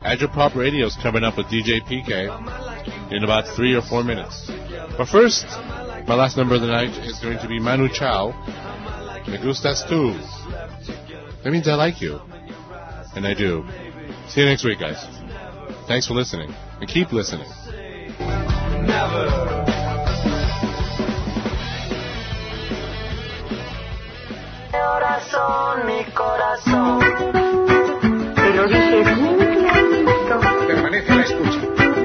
Agitprop Radio is coming up with DJ PK in about 3 or 4 minutes. But first, my last number of the night is going to be Manu Chao, Me Gustas Tu. That means I like you. And I do. See you next week, guys. Thanks for listening. And keep listening. Never. Corazón, mi corazón. Pero dije bien clarito. Permanece a la escucha.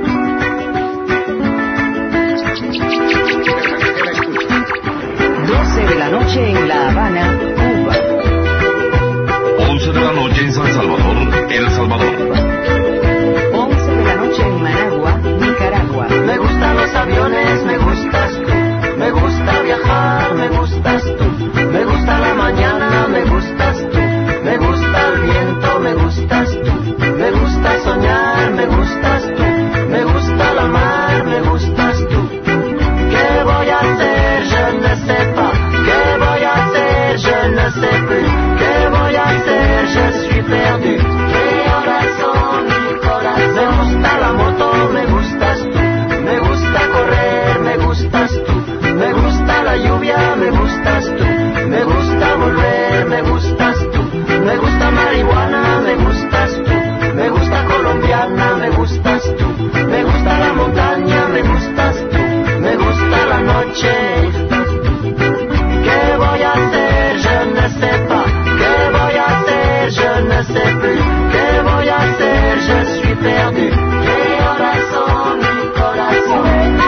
Permanece a la escucha. 12 de la noche en La Habana, Cuba. 11 de la noche en San Salvador, El Salvador. 11 de la noche en Managua, Nicaragua. Me gustan los aviones, me gustas tú. Me gusta viajar, me gustas tú. Me gusta la mañana, me gustas tú. Me gusta el viento, me gustas tú. Me gusta soñar, me gustas tú. Me gusta la mar, me gustas tú. ¿Qué voy a hacer? Je ne sais pas. ¿Qué voy a hacer? Je ne sais plus. ¿Qué voy a hacer? Je suis perdu. Mi corazón, mi corazón. Me gusta la moto, me gustas tú. Me gusta correr, me gustas tú. Me gusta la lluvia, me gustas tú. Me gusta volver, me gustas tú. Me gusta marihuana, me gustas tú. Me gusta colombiana, me gustas tú. Me gusta la montaña, me gustas tú. Me gusta la noche. ¿Qué voy a hacer? Je ne sais pas. ¿Qué voy a hacer? Je ne sais plus. ¿Qué voy a hacer? Je suis perdu. Mi corazón, mi corazón.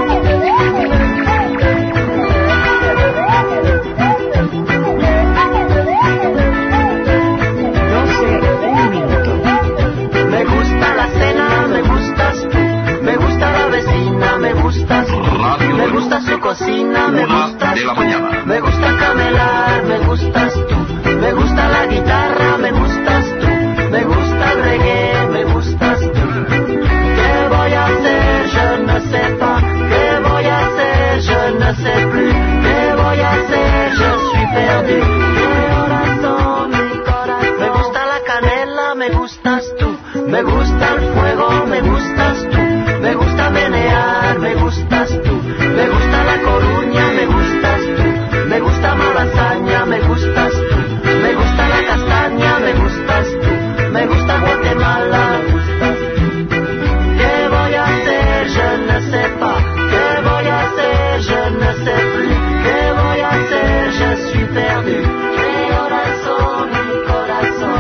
1 minuto. Me gusta la cena, me gustas tú. Me gusta la vecina, me gustas tú. Radio Me gusta su cocina, me 1 gustas de la tú. mañana. Me gusta camelar, me gustas tú. Me gusta la guitarra, me gustas tú. Me gusta el reggae, me gustas tú. ¿Qué voy a hacer? Je ne sais pas. ¿Qué voy a hacer? Je ne sais plus. ¿Qué voy a hacer? Je suis perdu. Mi corazón, mi corazón. Me gusta la canela, me gustas tú. Me gusta el fuego, me gustas tú. Me gusta menear, me gustas tú. Me gusta la Coruña, me gustas tú. Me gusta Malasaña, me gustas tú. Me gusta la castaña, me gustas tú. Me gusta Guatemala, me gustas tú. ¿Qué voy a hacer? Je ne sais pas. ¿Qué voy a hacer? Je ne sais plus. ¿Qué voy a hacer? Je suis perdu. Mi corazón, mi corazón.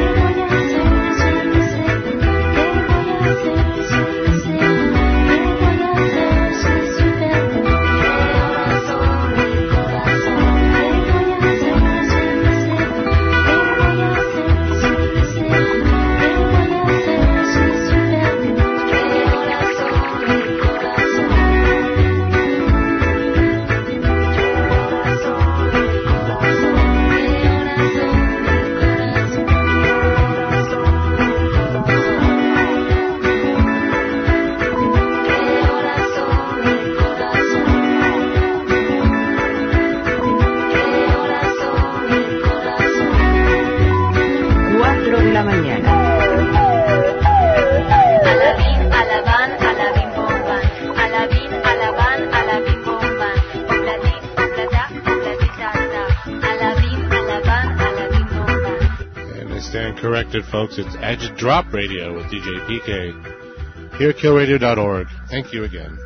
Corrected, folks. It's Agitprop Radio with DJ PK. Here at killradio.org. Thank you again.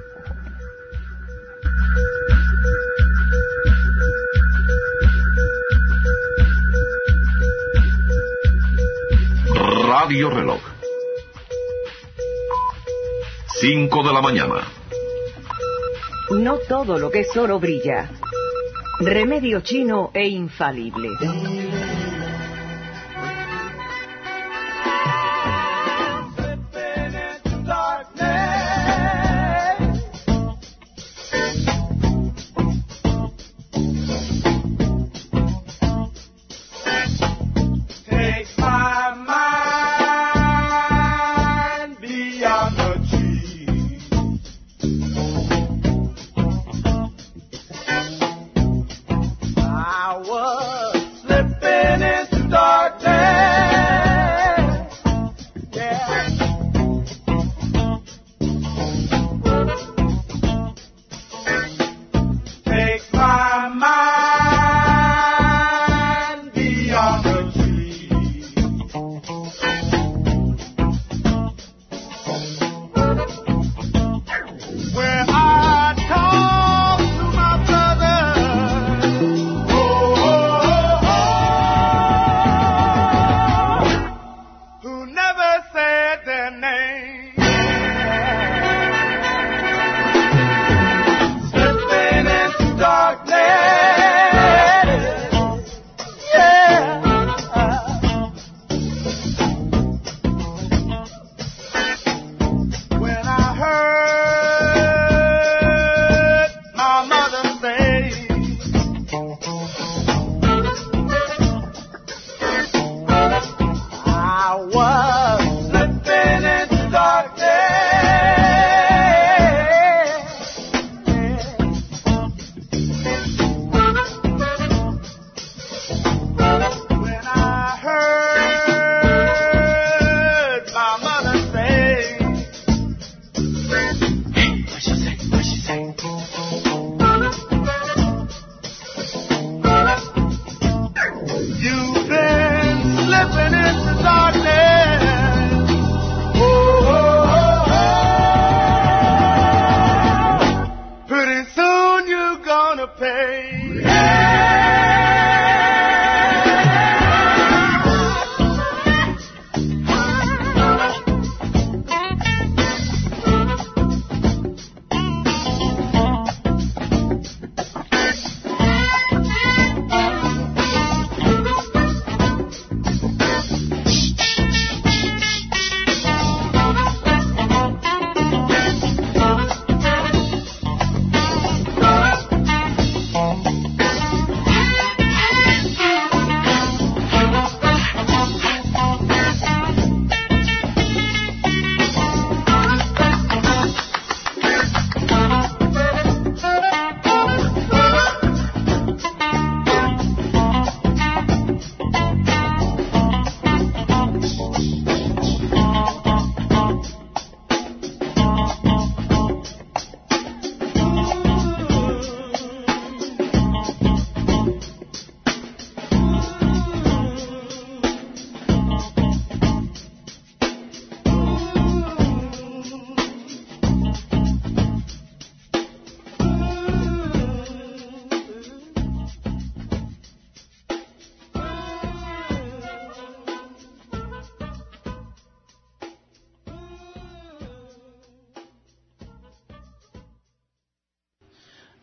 Radio Reloj. 5 de la mañana. No todo lo que es oro brilla. Remedio chino e infalible. I was slipping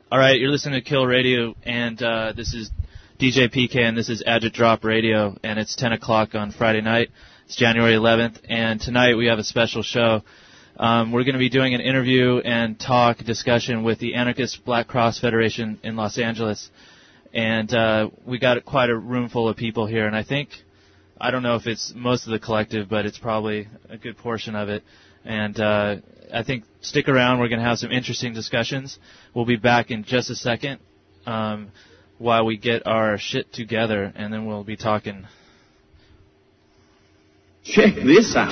All right, you're listening to Kill Radio, and this is DJ PK, and this is Agit Drop Radio, and it's 10 o'clock on Friday night. It's January 11th, and tonight we have a special show. We're going to be doing an interview and talk discussion with the Anarchist Black Cross Federation in Los Angeles, and we got quite a room full of people here, and I don't know if it's most of the collective, but it's probably a good portion of it. And I think stick around. We're going to have some interesting discussions. We'll be back in just a second while we get our shit together, and then we'll be talking. Check this out.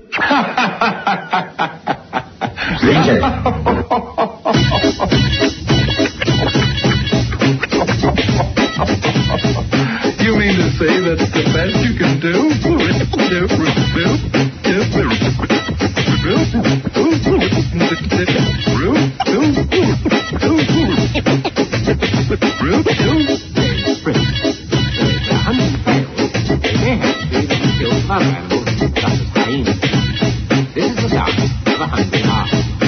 You mean to say that's the best you can do? This is the sound of a hungry heart.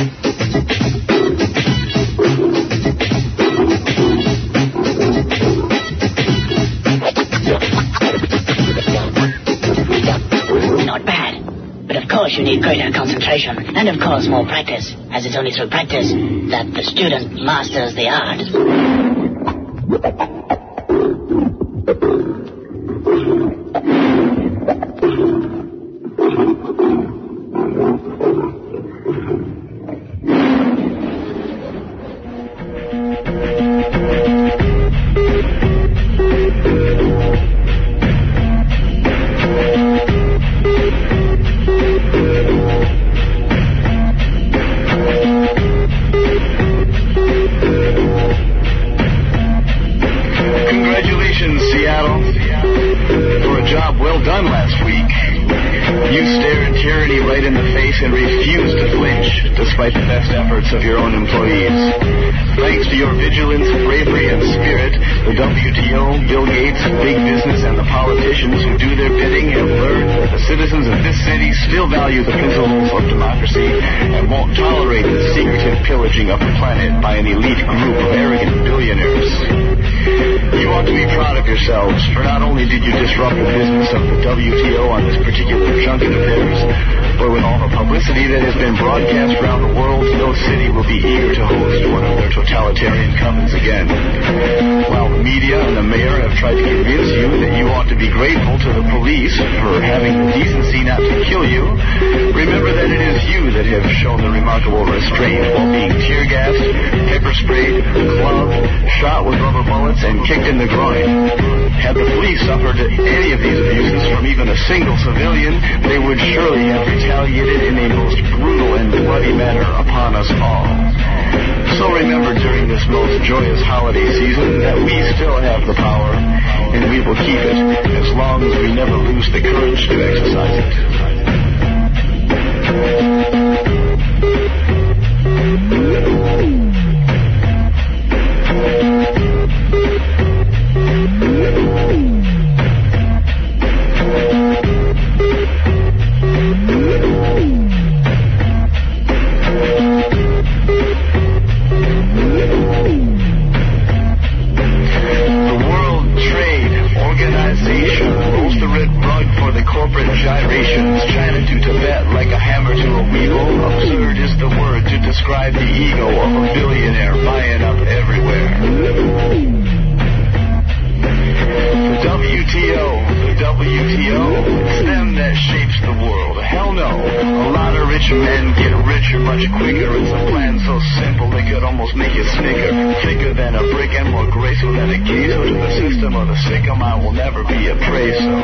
Not bad, but of course you need greater concentration and of course more practice, as it's only through practice that the student masters the art. Of your own employees. Thanks to your vigilance, bravery, and spirit, the WTO, Bill Gates, big business, and the politicians who do their bidding have learned that the citizens of this city still value the principles of democracy and won't tolerate the secretive pillaging of the planet by an elite group of arrogant billionaires. You ought to be proud of yourselves, for not only did you disrupt the business of the WTO on this particular junket of theirs, but with all the publicity that has been broadcast around the world, no city will be eager to host one of their totalitarian covens again. While the media and the mayor have tried to convince you that you ought to be grateful to the police for having the decency not to kill you, remember that it is you that have shown the remarkable restraint while being tear-gassed, pepper-sprayed, clubbed, shot with rubber bullets, and kicked in the groin. Had the police suffered any of these abuses from even a single civilian, they would surely have retaliated in a most brutal and bloody manner upon us all. So remember during this most joyous holiday season that we still have the power, and we will keep it as long as we never lose the courage to exercise it. Corporate gyrations, China to Tibet like a hammer to a weevil. Absurd is the word to describe the ego of a billionaire buying up everywhere. The WTO, it's them that shapes the world. Hell no, a lot of rich men get richer much quicker. It's a plan so simple they could almost make you snicker. Thicker than a brick and more graceful than a queso. To the system of the sick'em, I will never be a prey so.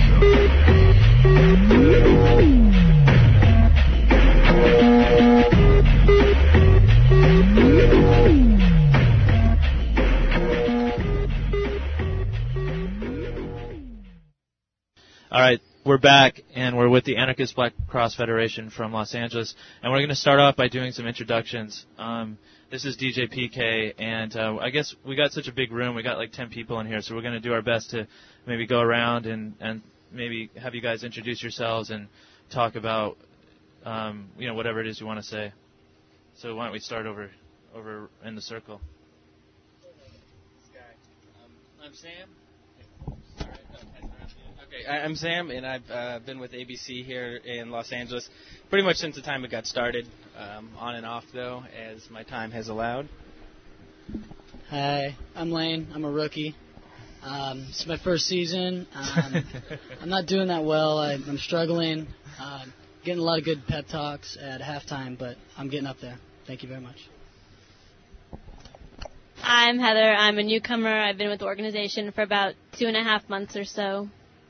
All right, we're back, and we're with the Anarchist Black Cross Federation from Los Angeles, and we're going to start off by doing some introductions. This is DJ PK, and I guess we got such a big room. We got like 10 people in here, so we're going to do our best to maybe go around and maybe have you guys introduce yourselves and talk about, whatever it is you want to say. So why don't we start over in the circle? I'm Sam. Okay, I'm Sam, and I've been with ABC here in Los Angeles pretty much since the time it got started, on and off, though, as my time has allowed. Hi, I'm Lane. I'm a rookie. It's my first season. I'm not doing that well. I'm struggling. Getting a lot of good pep talks at halftime, but I'm getting up there. Thank you very much. I'm Heather. I'm a newcomer. I've been with the organization for about 2.5 months or so.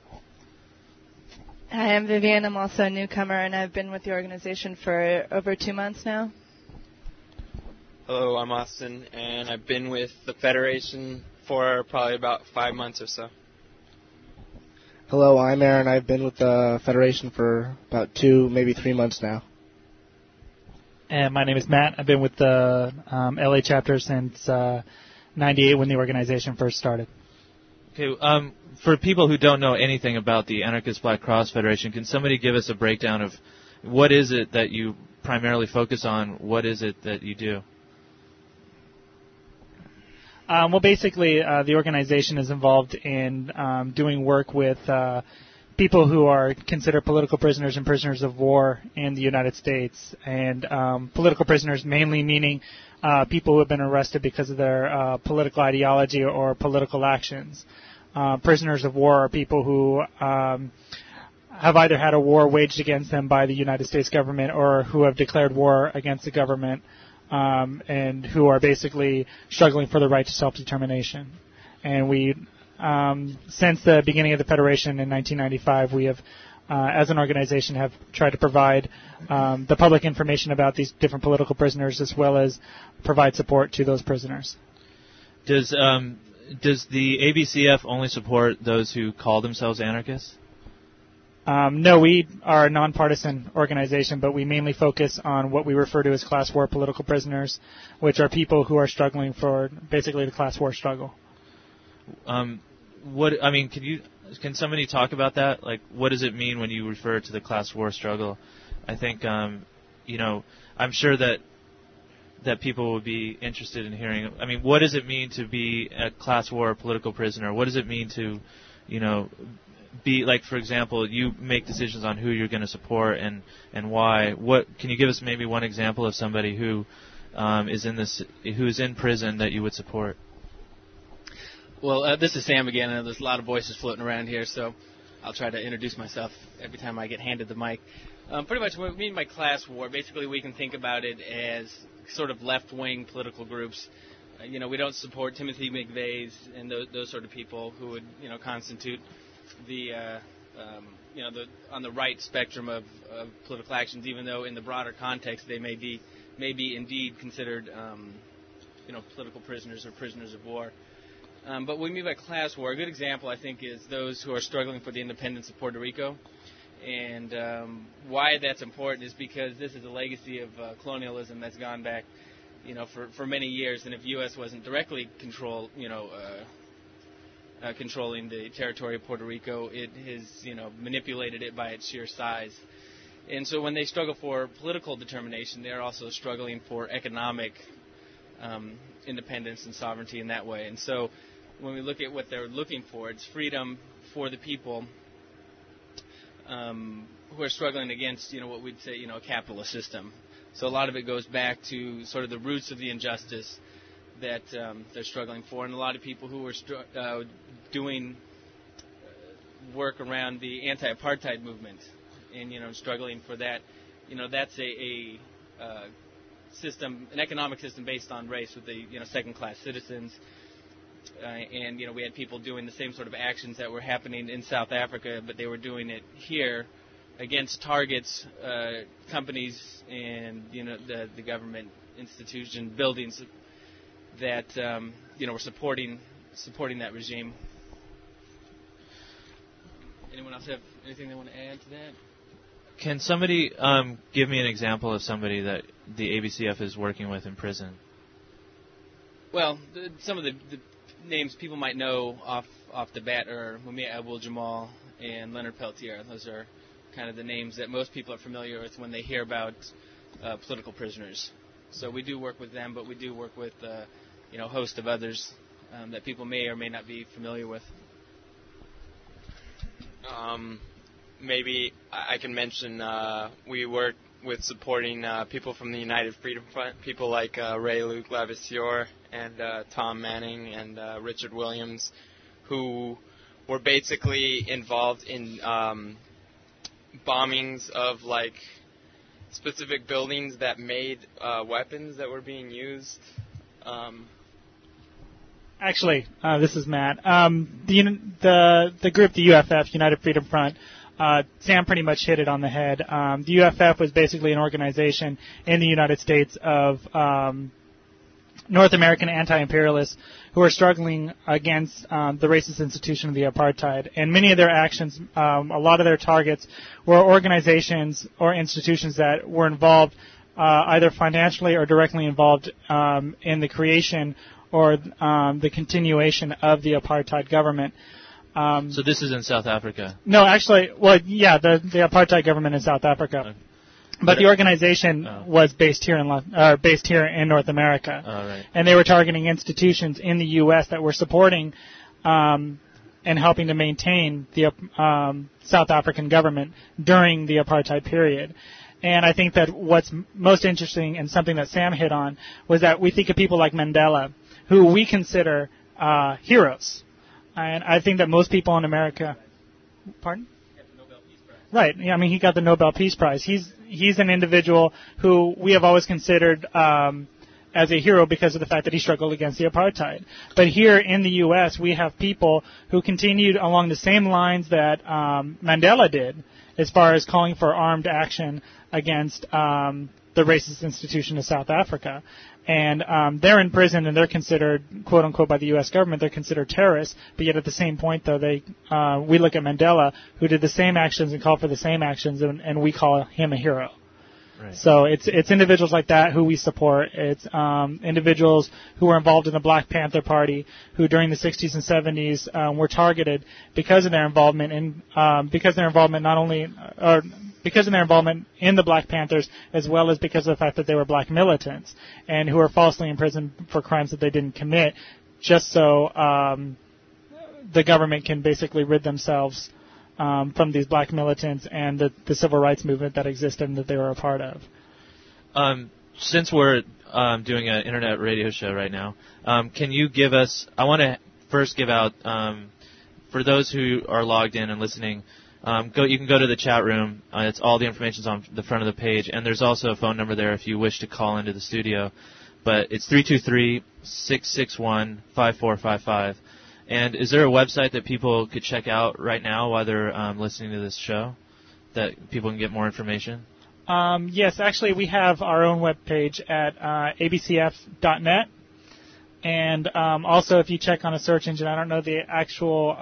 Hi, I'm Vivian. I'm also a newcomer, and I've been with the organization for over 2 months now. Hello, I'm Austin, and I've been with the Federation for probably about 5 months or so. Hello, I'm Aaron. I've been with the Federation for about 2, maybe 3 months now. And my name is Matt. I've been with the LA chapter since '98 when the organization first started. Okay, for people who don't know anything about the Anarchist Black Cross Federation, can somebody give us a breakdown of what is it that you primarily focus on? What is it that you do? Well, basically, the organization is involved in doing work with people who are considered political prisoners and prisoners of war in the United States. And political prisoners mainly meaning people who have been arrested because of their political ideology or political actions. Prisoners of war are people who have either had a war waged against them by the United States government or who have declared war against the government and who are basically struggling for the right to self-determination. And we since the beginning of the Federation in 1995, we have, as an organization, have tried to provide the public information about these different political prisoners as well as provide support to those prisoners. Does the ABCF only support those who call themselves anarchists? No, we are a nonpartisan organization, but we mainly focus on what we refer to as class war political prisoners, which are people who are struggling for basically the class war struggle. Can somebody talk about that? Like, what does it mean when you refer to the class war struggle? I think, I'm sure that people would be interested in hearing. I mean, what does it mean to be a class war political prisoner? What does it mean to, be like, for example, you make decisions on who you're going to support and why. What can you give us maybe one example of somebody who who's in prison that you would support? Well, this is Sam again, and there's a lot of voices floating around here, so I'll try to introduce myself every time I get handed the mic. Pretty much what we mean by class war, basically we can think about it as sort of left-wing political groups. We don't support Timothy McVeigh's and those sort of people who would, constitute the on the right spectrum of political actions, even though in the broader context they may be indeed considered, political prisoners or prisoners of war. But what we mean by class war, a good example, I think, is those who are struggling for the independence of Puerto Rico. And why that's important is because this is a legacy of colonialism that's gone back, for many years. And if the U.S. wasn't directly controlling the territory of Puerto Rico, it has, manipulated it by its sheer size. And so when they struggle for political determination, they're also struggling for economic independence and sovereignty in that way. And so when we look at what they're looking for, it's freedom for the people who are struggling against, what we'd say, a capitalist system. So a lot of it goes back to sort of the roots of the injustice that they're struggling for. And a lot of people who are doing work around the anti-apartheid movement and, struggling for that, that's a system, an economic system based on race with the, second-class citizens. And, we had people doing the same sort of actions that were happening in South Africa, but they were doing it here against targets, companies, and, the government institution buildings that, were supporting that regime. Anyone else have anything they want to add to that? Can somebody give me an example of somebody that the ABCF is working with in prison? Well, some of the names people might know off the bat are Mumia Abdul-Jamal and Leonard Peltier. Those are kind of the names that most people are familiar with when they hear about political prisoners. So we do work with them, but we do work with a host of others that people may or may not be familiar with? Maybe I can mention we work with supporting people from the United Freedom Front, people like Ray-Luc Lavisieur and Tom Manning and Richard Williams, who were basically involved in bombings of like specific buildings that made weapons that were being used. Actually, this is Matt. The group, the UFF, United Freedom Front, Sam pretty much hit it on the head. The UFF was basically an organization in the United States of North American anti-imperialists who are struggling against the racist institution of the apartheid. And many of their actions, a lot of their targets, were organizations or institutions that were involved either financially or directly involved in the creation or the continuation of the apartheid government. So this is in South Africa? No, actually, well, yeah, the apartheid government in South Africa. But the organization was based here in North America. Right. And they were targeting institutions in the U.S. that were supporting and helping to maintain the South African government during the apartheid period. And I think that what's most interesting and something that Sam hit on was that we think of people like Mandela, who we consider heroes. And I think that most people in America... Pardon? Right. Yeah, I mean, he got the Nobel Peace Prize. He's an individual who we have always considered as a hero because of the fact that he struggled against the apartheid. But here in the U.S., we have people who continued along the same lines that Mandela did as far as calling for armed action against the racist institution of South Africa. And they're in prison, and they're considered, quote unquote, by the U.S. government, they're considered terrorists. But yet, at the same point, though, we look at Mandela, who did the same actions and called for the same actions, and we call him a hero. Right. So it's individuals like that who we support. It's individuals who were involved in the Black Panther Party, who during the 60s and 70s were targeted because of their involvement in because of their involvement in the Black Panthers, as well as because of the fact that they were black militants, and who are falsely imprisoned for crimes that they didn't commit, just so the government can basically rid themselves from these black militants and the civil rights movement that existed and that they were a part of. Since we're doing an internet radio show right now, can you give us... I want to first give out, for those who are logged in and listening, you can go to the chat room. It's all the information's on the front of the page, and there's also a phone number there if you wish to call into the studio. But it's 323-661-5455. And is there a website that people could check out right now while they're listening to this show, that people can get more information? Yes, actually, we have our own webpage at abcf.net. And also, if you check on a search engine, I don't know the actual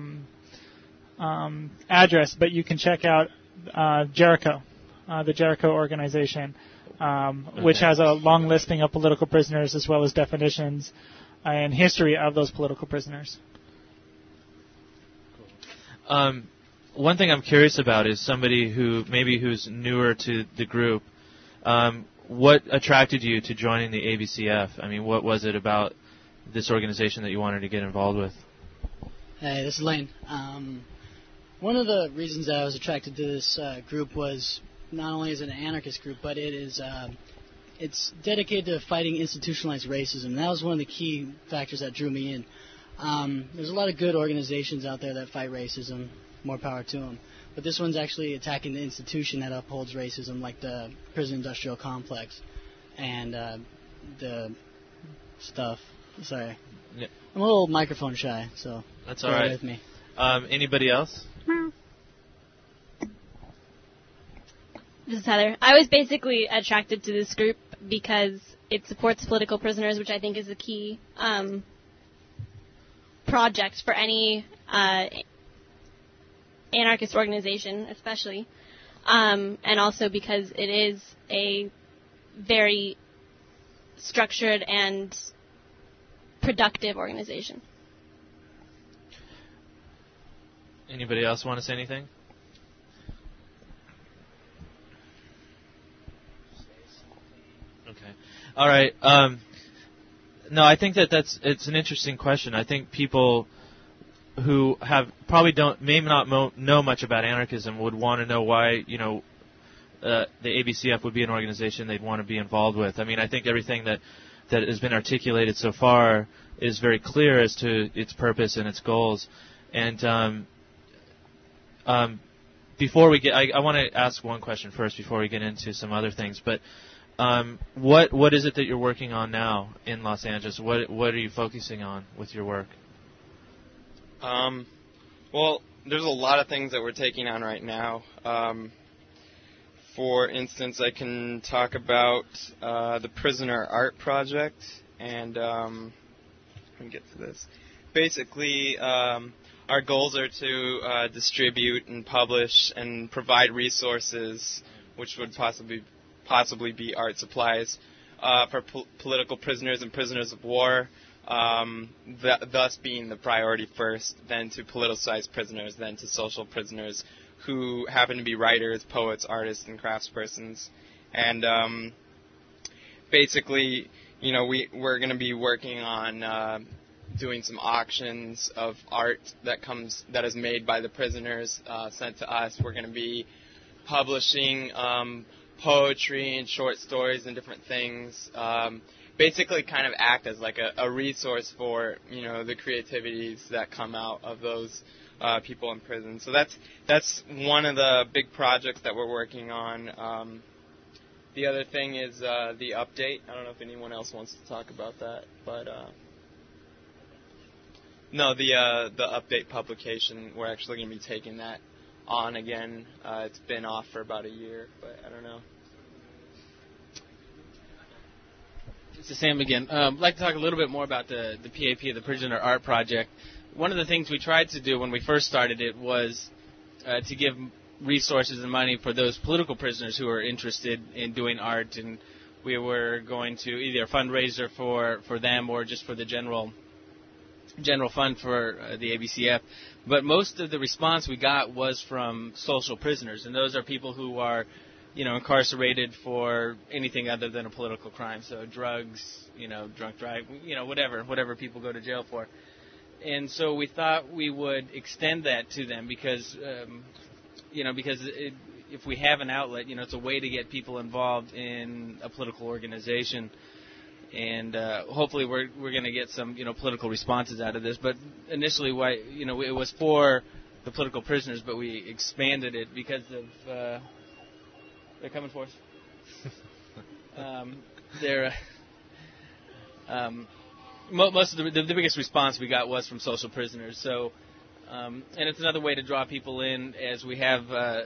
address, but you can check out Jericho, the Jericho organization, which has a long listing of political prisoners as well as definitions and history of those political prisoners. One thing I'm curious about is somebody who's newer to the group. What attracted you to joining the ABCF? I mean, what was it about this organization that you wanted to get involved with? Hey, this is Lane. One of the reasons that I was attracted to this group was not only is it an anarchist group, but it's dedicated to fighting institutionalized racism. That was one of the key factors that drew me in. There's a lot of good organizations out there that fight racism. More power to them. But this one's actually attacking the institution that upholds racism, like the prison industrial complex and the stuff. Sorry. Yeah. I'm a little microphone shy, so that's all right. With me. Anybody else? This is Heather. I was basically attracted to this group because it supports political prisoners, which I think is a key project for any anarchist organization, especially, and also because it is a very structured and productive organization. Anybody else want to say anything? Okay. All right. No, I think it's an interesting question. I think people who may not know much about anarchism would want to know why, the ABCF would be an organization they'd want to be involved with. I mean, I think everything that has been articulated so far is very clear as to its purpose and its goals. And before we get, I want to ask one question first before we get into some other things. But what is it that you're working on now in Los Angeles? What are you focusing on with your work? Well, there's a lot of things that we're taking on right now. For instance, I can talk about the Prisoner Art Project, and let me get to this. Basically, our goals are to distribute and publish and provide resources, which would possibly be art supplies, for political prisoners and prisoners of war, thus being the priority first, then to politicized prisoners, then to social prisoners who happen to be writers, poets, artists, and craftspersons. And basically, we're going to be working on doing some auctions of art that is made by the prisoners, sent to us. We're going to be publishing poetry and short stories and different things. Basically kind of act as like a resource for, the creativities that come out of those people in prison. So that's one of the big projects that we're working on. The other thing is the update. I don't know if anyone else wants to talk about that, but no, the update publication. We're actually going to be taking that on again. It's been off for about a year, but I don't know. This is Sam again. I'd like to talk a little bit more about the PAP, the Prisoner Art Project. One of the things we tried to do when we first started it was to give resources and money for those political prisoners who are interested in doing art, and we were going to either a fundraiser for them or just for the general fund for the ABCF. But most of the response we got was from social prisoners, and those are people who are incarcerated for anything other than a political crime, so drugs, drunk driving, whatever people go to jail for. And so we thought we would extend that to them because if we have an outlet, it's a way to get people involved in a political organization, and hopefully we're going to get some political responses out of this. But initially, it was for the political prisoners, but we expanded it because of. They're coming for us. Most of the biggest response we got was from social prisoners. So, and it's another way to draw people in, as we have,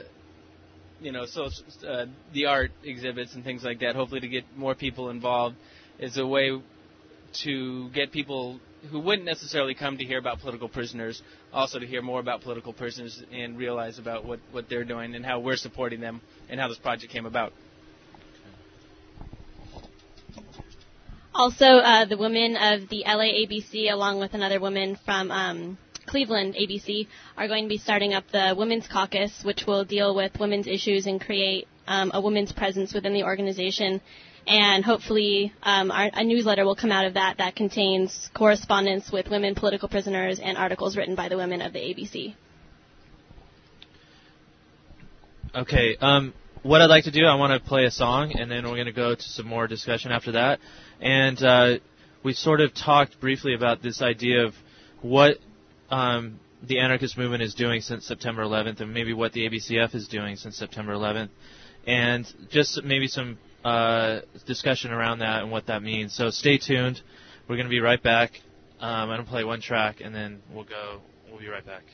the art exhibits and things like that. Hopefully, to get more people involved is a way to get people who wouldn't necessarily come to hear about political prisoners, also to hear more about political prisoners and realize about what they're doing and how we're supporting them and how this project came about. Also, the women of the LA ABC, along with another woman from Cleveland ABC, are going to be starting up the Women's Caucus, which will deal with women's issues and create a women's presence within the organization. And hopefully a newsletter will come out of that contains correspondence with women political prisoners and articles written by the women of the ABC. Okay. What I'd like to do, I want to play a song, and then we're going to go to some more discussion after that. And we sort of talked briefly about this idea of what the anarchist movement is doing since September 11th, and maybe what the ABCF is doing since September 11th, and just maybe some discussion around that and what that means. So stay tuned. We're going to be right back. I'm going to play one track, and then we'll be right back.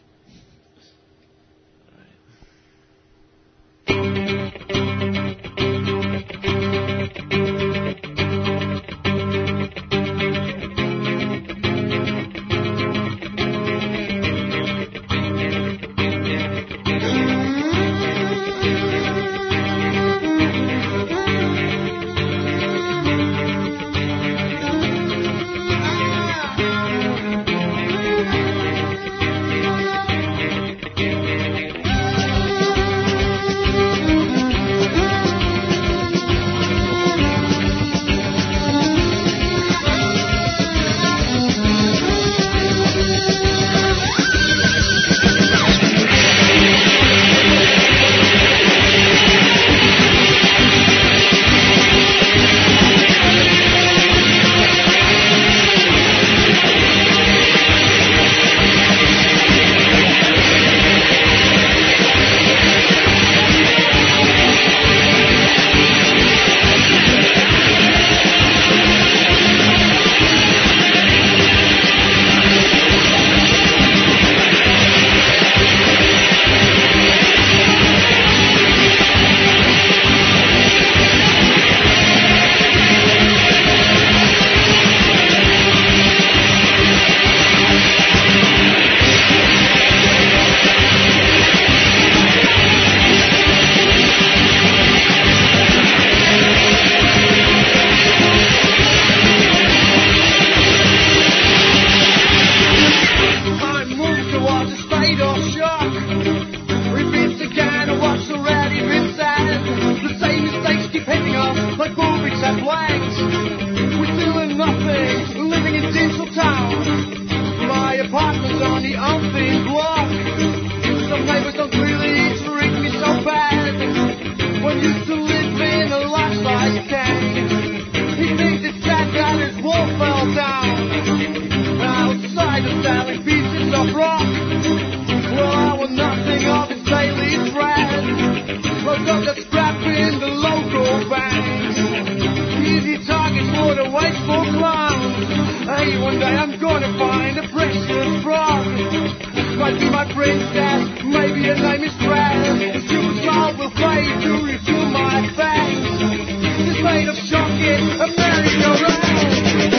keep hitting them like movies at blanks. We're doing nothing, living in Tinseltown. My apartment's on the umpteenth block. Some neighbors don't really treat me so bad. One used to live in a life-size tank. He thinks it's sad that his wall fell down. Outside of selling pieces of rock. Well, I want nothing of his daily thread. Loads of that scrap in the local banks. Easy targets for the wasteful clowns. Hey, one day I'm gonna find a precious frog. Might be my princess, maybe her name is Fred. The superstar will fade to refill my fangs. This made of shocking a merry-go-round.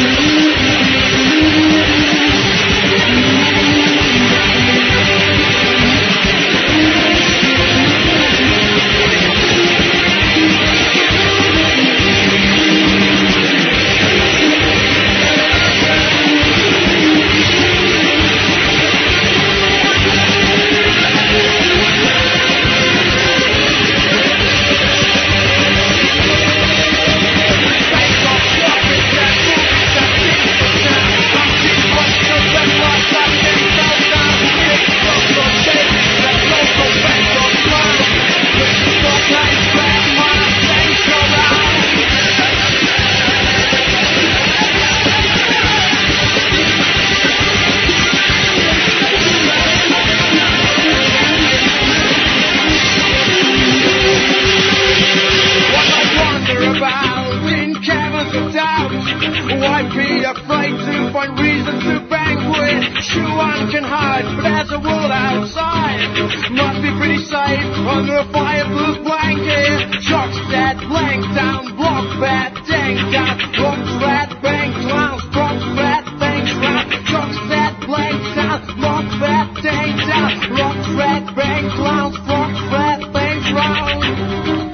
Under a fireproof blanket, shocks that blank down, block bad, dang down, rocks rat, bang clowns, rocks rat, bang clown, shocks that blank down, block bad, dang down, rocks rat, bang clowns, rocks rat, bang clown.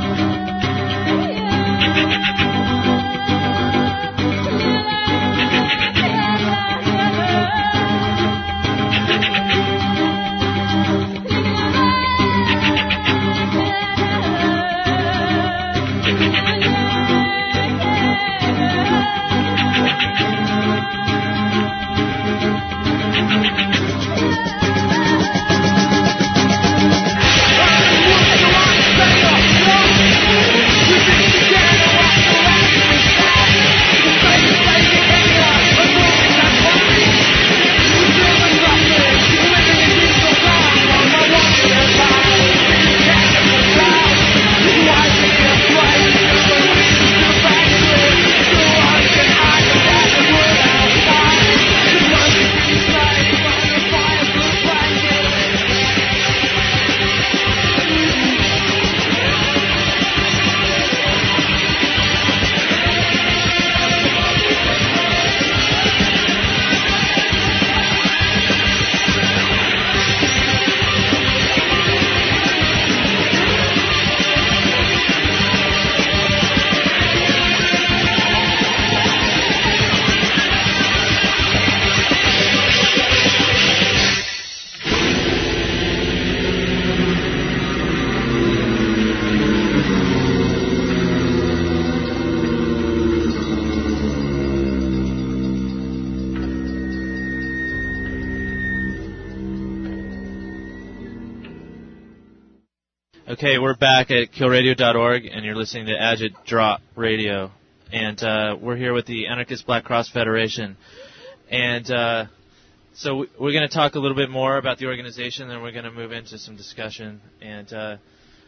Okay, we're back at killradio.org, and you're listening to Agit Drop Radio. And we're here with the Anarchist Black Cross Federation. And so we're going to talk a little bit more about the organization, then we're going to move into some discussion. And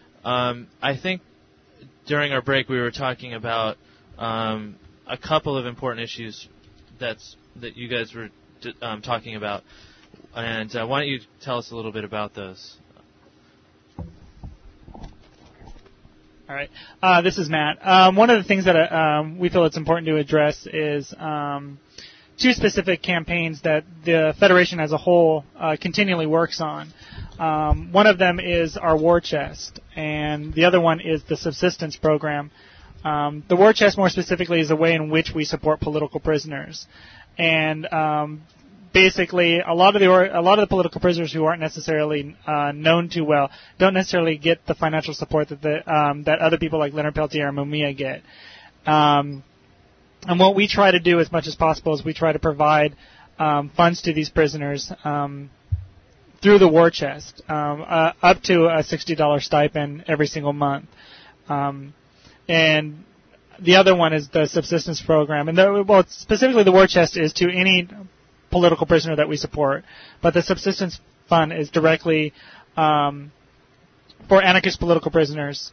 I think during our break we were talking about a couple of important issues that you guys were talking about. And why don't you tell us a little bit about those? All right. This is Matt. One of the things that we feel it's important to address is two specific campaigns that the Federation as a whole continually works on. One of them is our War Chest, and the other one is the Subsistence Program. The War Chest, more specifically, is a way in which we support political prisoners. And basically, a lot of the political prisoners who aren't necessarily known too well don't necessarily get the financial support that other people like Leonard Peltier and Mumia get. And what we try to do as much as possible is we try to provide funds to these prisoners through the war chest, up to a $60 stipend every single month. And the other one is the subsistence program. And specifically the war chest is to any political prisoner that we support. But the subsistence fund is directly for anarchist political prisoners.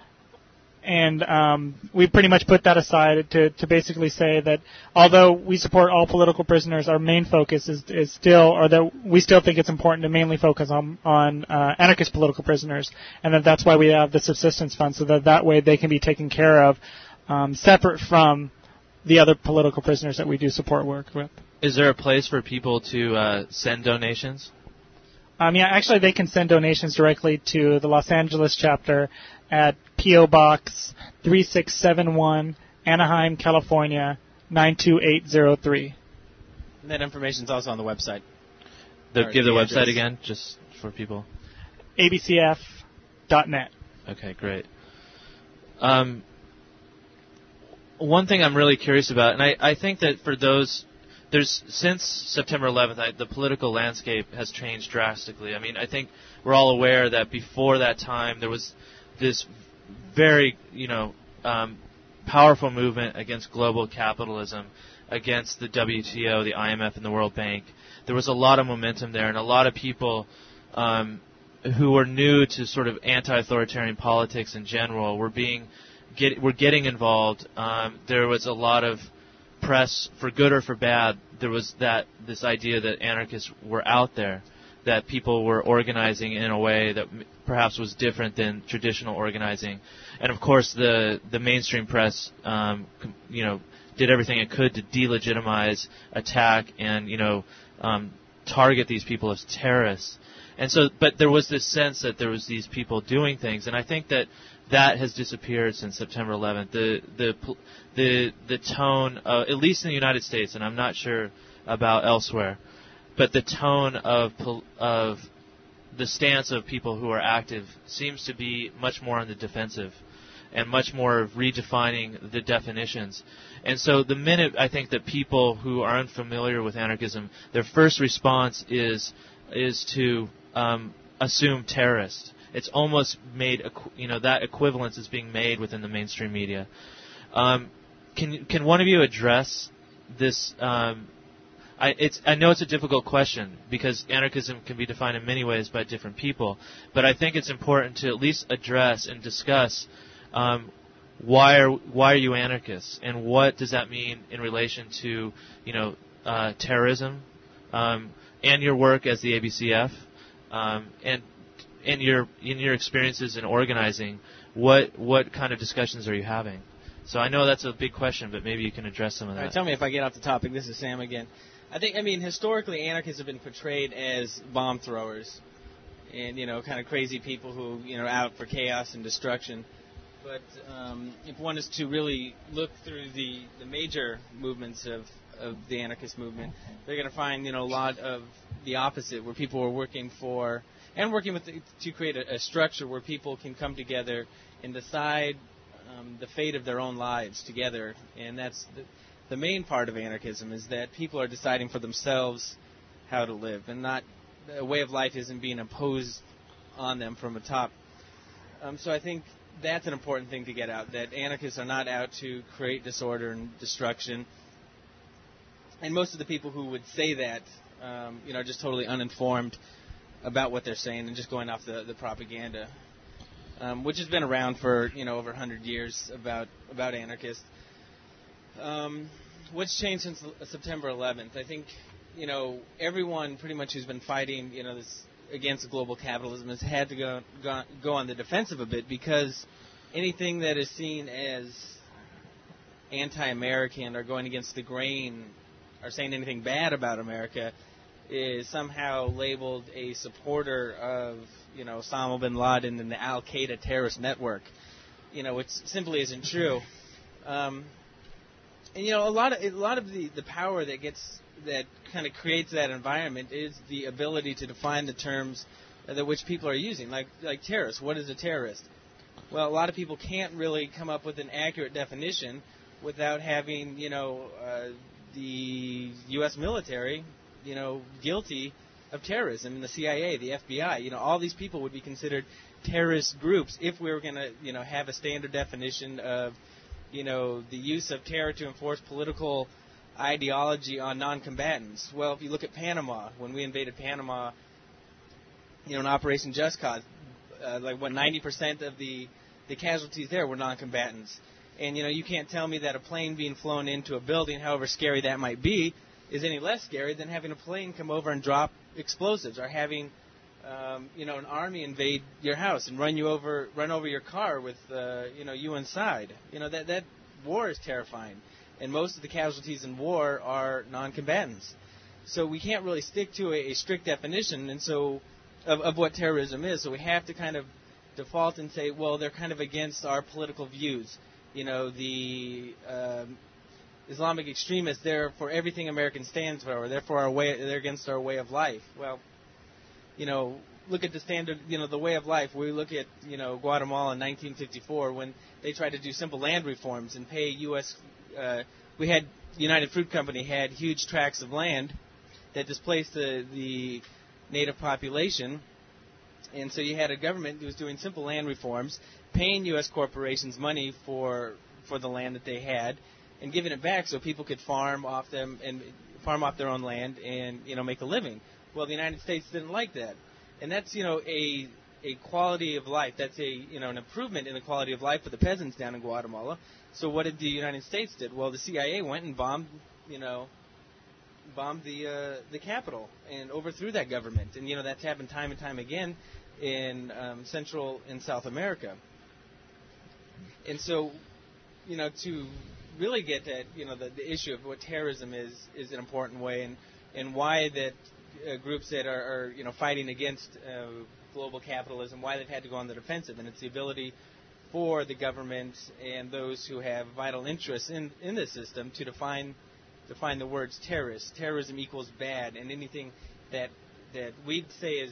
And we pretty much put that aside to basically say that although we support all political prisoners, our main focus is still, or that we still think it's important to mainly focus on anarchist political prisoners, and that's why we have the subsistence fund, so that way they can be taken care of separate from the other political prisoners that we do support work with. Is there a place for people to send donations? Yeah, actually they can send donations directly to the Los Angeles chapter at P.O. Box 3671, Anaheim, California, 92803. And that information is also on the website. Give the website again, just for people. abcf.net. Okay, great. One thing I'm really curious about, and I think that for those... since September 11th, the political landscape has changed drastically. I mean, I think we're all aware that before that time there was this very, powerful movement against global capitalism, against the WTO, the IMF, and the World Bank. There was a lot of momentum there, and a lot of people who were new to sort of anti-authoritarian politics in general were getting involved. There was a lot of press, for good or for bad. There was this idea that anarchists were out there, that people were organizing in a way that perhaps was different than traditional organizing, and of course the mainstream press, did everything it could to delegitimize, attack, and target these people as terrorists. And so, but there was this sense that there was these people doing things, and I think that has disappeared since September 11th. The tone, at least in the United States, and I'm not sure about elsewhere, but the tone of the stance of people who are active seems to be much more on the defensive and much more redefining the definitions. And so the minute I think that people who are unfamiliar with anarchism, their first response is to assume terrorist. It's almost made, that equivalence is being made within the mainstream media. Can one of you address this? I know it's a difficult question because anarchism can be defined in many ways by different people, but I think it's important to at least address and discuss why are you anarchists, and what does that mean in relation to terrorism, and your work as the ABCF, and in your experiences in organizing, what kind of discussions are you having? So I know that's a big question, but maybe you can address some of that. All right, tell me if I get off the topic. This is Sam again. Historically, anarchists have been portrayed as bomb throwers and, kind of crazy people who, out for chaos and destruction. But if one is to really look through the major movements of the anarchist movement, they're going to find, a lot of the opposite, where people are working for and working to create a structure where people can come together and decide the fate of their own lives together. And that's the main part of anarchism, is that people are deciding for themselves how to live, and not a way of life isn't being imposed on them from the top. So I think that's an important thing to get out, that anarchists are not out to create disorder and destruction. And most of the people who would say that, are just totally uninformed about what they're saying and just going off the propaganda, which has been around for, over 100 years about anarchists. What's changed since September 11th? I think, everyone pretty much who's been fighting, this against global capitalism has had to go on the defensive a bit, because anything that is seen as anti-American or going against the grain or saying anything bad about America is somehow labeled a supporter of, Osama bin Laden and the Al-Qaeda terrorist network, which simply isn't true. And a lot of the power that kind of creates that environment is the ability to define the terms that which people are using, like terrorist. What is a terrorist? Well, a lot of people can't really come up with an accurate definition without having the U.S. military guilty of terrorism, and the CIA, the FBI. All these people would be considered terrorist groups if we were going to have a standard definition of the use of terror to enforce political ideology on non-combatants. Well, if you look at Panama, when we invaded Panama, in Operation Just Cause, 90% of the casualties there were non-combatants. And, you can't tell me that a plane being flown into a building, however scary that might be, is any less scary than having a plane come over and drop explosives, or having, an army invade your house and run over your car with, you inside. That war is terrifying. And most of the casualties in war are non-combatants. So we can't really stick to a strict definition of what terrorism is. So we have to kind of default and say, well, they're kind of against our political views. The Islamic extremists, they're for everything American stands for. They're against our way of life. Well, look at the standard, the way of life. We look at, Guatemala in 1954 when they tried to do simple land reforms and pay U.S. We had United Fruit Company had huge tracts of land that displaced the native population, and so you had a government that was doing simple land reforms, paying U.S. corporations money for the land that they had, and giving it back so people could farm off their own land and make a living. Well, the United States didn't like that, and that's a quality of life. That's an improvement in the quality of life for the peasants down in Guatemala. So what did the United States did? Well, the CIA went and bombed the capital and overthrew that government, and that's happened time and time again in Central and South America. And so, to really get at the issue of what terrorism is an important way, and why that groups that are fighting against global capitalism, why they've had to go on the defensive, and it's the ability for the government and those who have vital interests in the system to define the words terrorist. Terrorism equals bad, and anything that we'd say is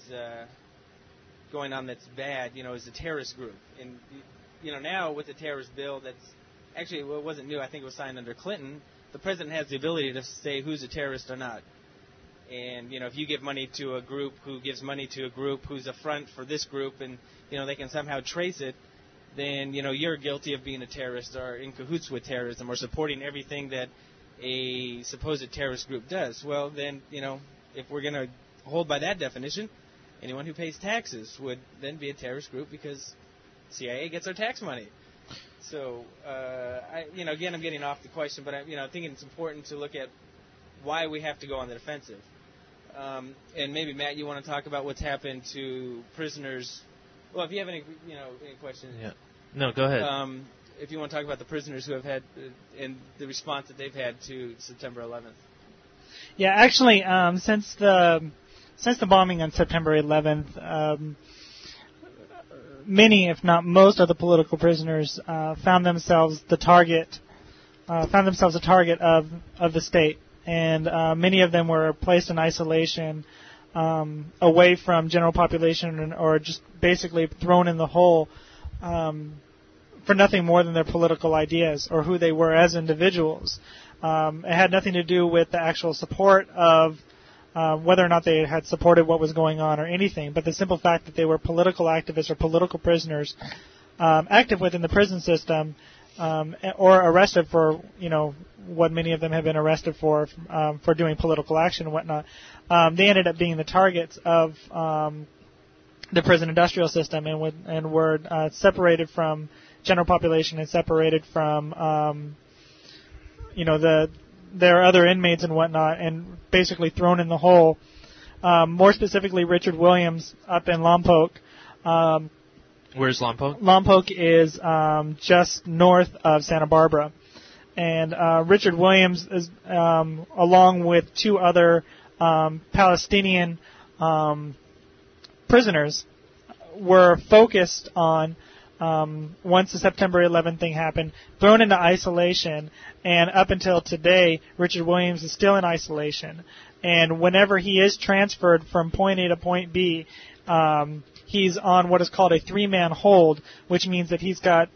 going on that's bad, is a terrorist group. And now with the terrorist bill, that's actually, well, it wasn't new. I think it was signed under Clinton. The president has the ability to say who's a terrorist or not. And if you give money to a group who gives money to a group who's a front for this group, and they can somehow trace it, then you're guilty of being a terrorist or in cahoots with terrorism or supporting everything that a supposed terrorist group does. Well, then, if we're going to hold by that definition, anyone who pays taxes would then be a terrorist group because CIA gets our tax money. So, again, I'm getting off the question, but I think it's important to look at why we have to go on the defensive. And maybe, Matt, you want to talk about what's happened to prisoners. Well, if you have any questions. Yeah. No, go ahead. If you want to talk about the prisoners who have had and the response that they've had to September 11th. Yeah, actually, since the bombing on September 11th, many, if not most, of the political prisoners found themselves a target of the state, and many of them were placed in isolation, away from general population, or just basically thrown in the hole for nothing more than their political ideas or who they were as individuals. It had nothing to do with the actual support of whether or not they had supported what was going on or anything, but the simple fact that they were political activists or political prisoners active within the prison system, or arrested for, what many of them have been arrested for doing political action and whatnot. They ended up being the targets of the prison industrial system and were separated from general population and separated from, their other inmates and whatnot, and basically thrown in the hole. More specifically, Richard Williams up in Lompoc. Where's Lompoc? Lompoc is just north of Santa Barbara. And Richard Williams, is, along with two other Palestinian prisoners, were focused on once the September 11th thing happened, thrown into isolation, and up until today, Richard Williams is still in isolation. And whenever he is transferred from point A to point B, he's on what is called a 3-man hold, which means that he's got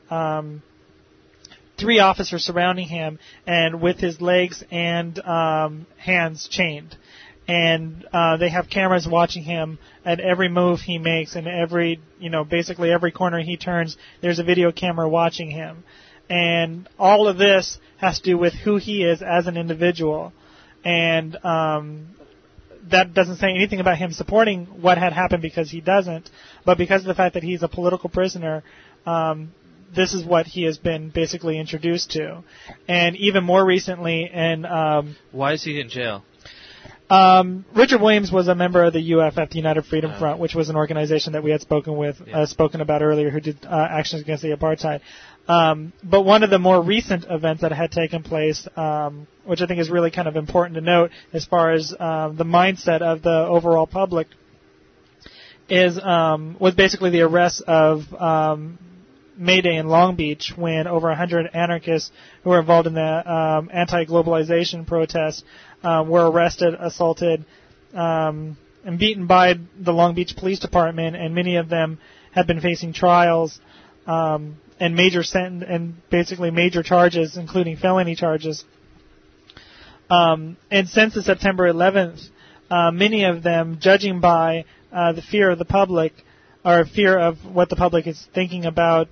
3 officers surrounding him, and with his legs and hands chained. And they have cameras watching him at every move he makes, and basically every corner he turns, there's a video camera watching him. And all of this has to do with who he is as an individual. And that doesn't say anything about him supporting what had happened, because he doesn't, but because of the fact that he's a political prisoner, this is what he has been basically introduced to. And even more recently, why is he in jail? Richard Williams was a member of the UFF, the United Freedom Front, which was an organization that we had spoken about earlier, who did actions against the apartheid. But one of the more recent events that had taken place, which I think is really kind of important to note as far as the mindset of the overall public, was basically the arrest of May Day in Long Beach, when over 100 anarchists who were involved in the anti-globalization protests were arrested, assaulted, and beaten by the Long Beach Police Department, and many of them have been facing trials and basically major charges, including felony charges. And since the September 11th, many of them, judging by the fear of the public, or fear of what the public is thinking about,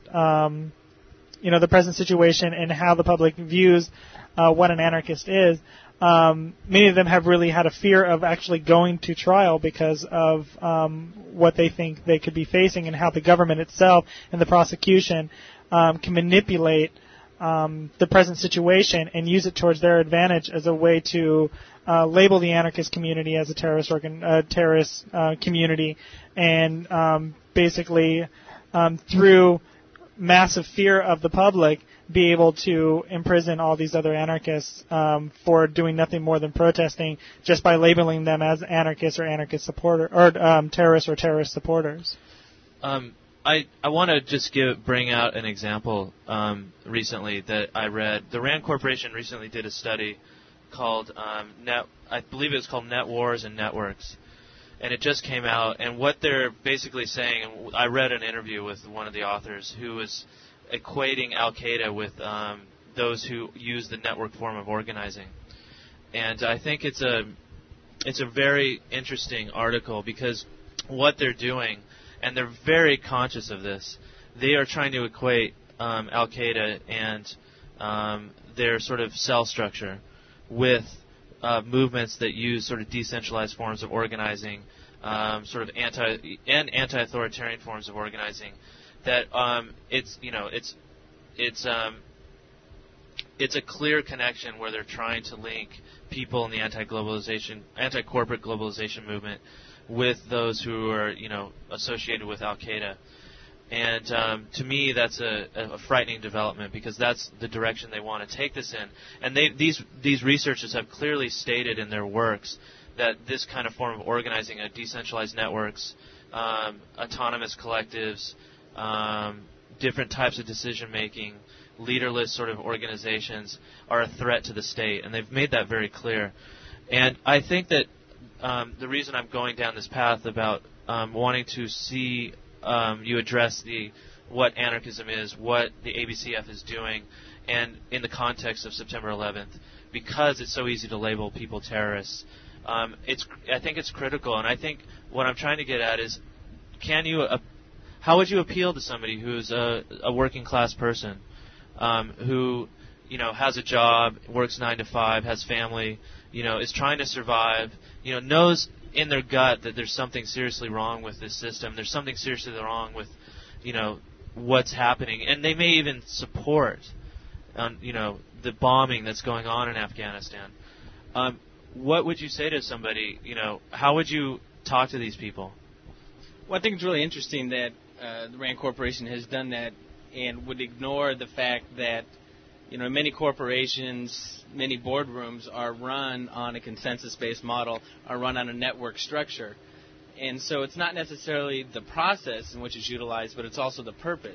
the present situation and how the public views what an anarchist is, many of them have really had a fear of actually going to trial because of what they think they could be facing, and how the government itself and the prosecution can manipulate the present situation and use it towards their advantage as a way to label the anarchist community as a terrorist community, and basically through massive fear of the public, be able to imprison all these other anarchists for doing nothing more than protesting, just by labeling them as anarchists or anarchist supporter or terrorists or terrorist supporters. I want to just bring out an example recently that I read. The RAND Corporation recently did a study called I believe it was called Net Wars and Networks, and it just came out. And what they're basically saying, and I read an interview with one of the authors who was equating Al-Qaeda with those who use the network form of organizing. And I think it's a very interesting article, because what they're doing, and they're very conscious of this, they are trying to equate Al-Qaeda and their sort of cell structure with movements that use sort of decentralized forms of organizing, sort of anti-authoritarian forms of organizing. That it's a clear connection where they're trying to link people in the anti-corporate globalization movement with those who are associated with Al-Qaeda. And to me, that's a frightening development, because that's the direction they want to take this in. And these researchers have clearly stated in their works that this kind of form of organizing, decentralized networks, autonomous collectives, different types of decision-making, leaderless sort of organizations are a threat to the state, and they've made that very clear. And I think that the reason I'm going down this path about wanting to see you address what anarchism is, what the ABCF is doing, and in the context of September 11th, because it's so easy to label people terrorists, I think it's critical. And I think what I'm trying to get at is, how would you appeal to somebody who's a working class person, who has a job, works 9 to 5, has family, is trying to survive, knows in their gut that there's something seriously wrong with this system, there's something seriously wrong with what's happening, and they may even support the bombing that's going on in Afghanistan. What would you say to somebody? How would you talk to these people? Well, I think it's really interesting that the RAND Corporation has done that and would ignore the fact that, many corporations, many boardrooms are run on a consensus-based model, are run on a network structure. And so it's not necessarily the process in which it's utilized, but it's also the purpose.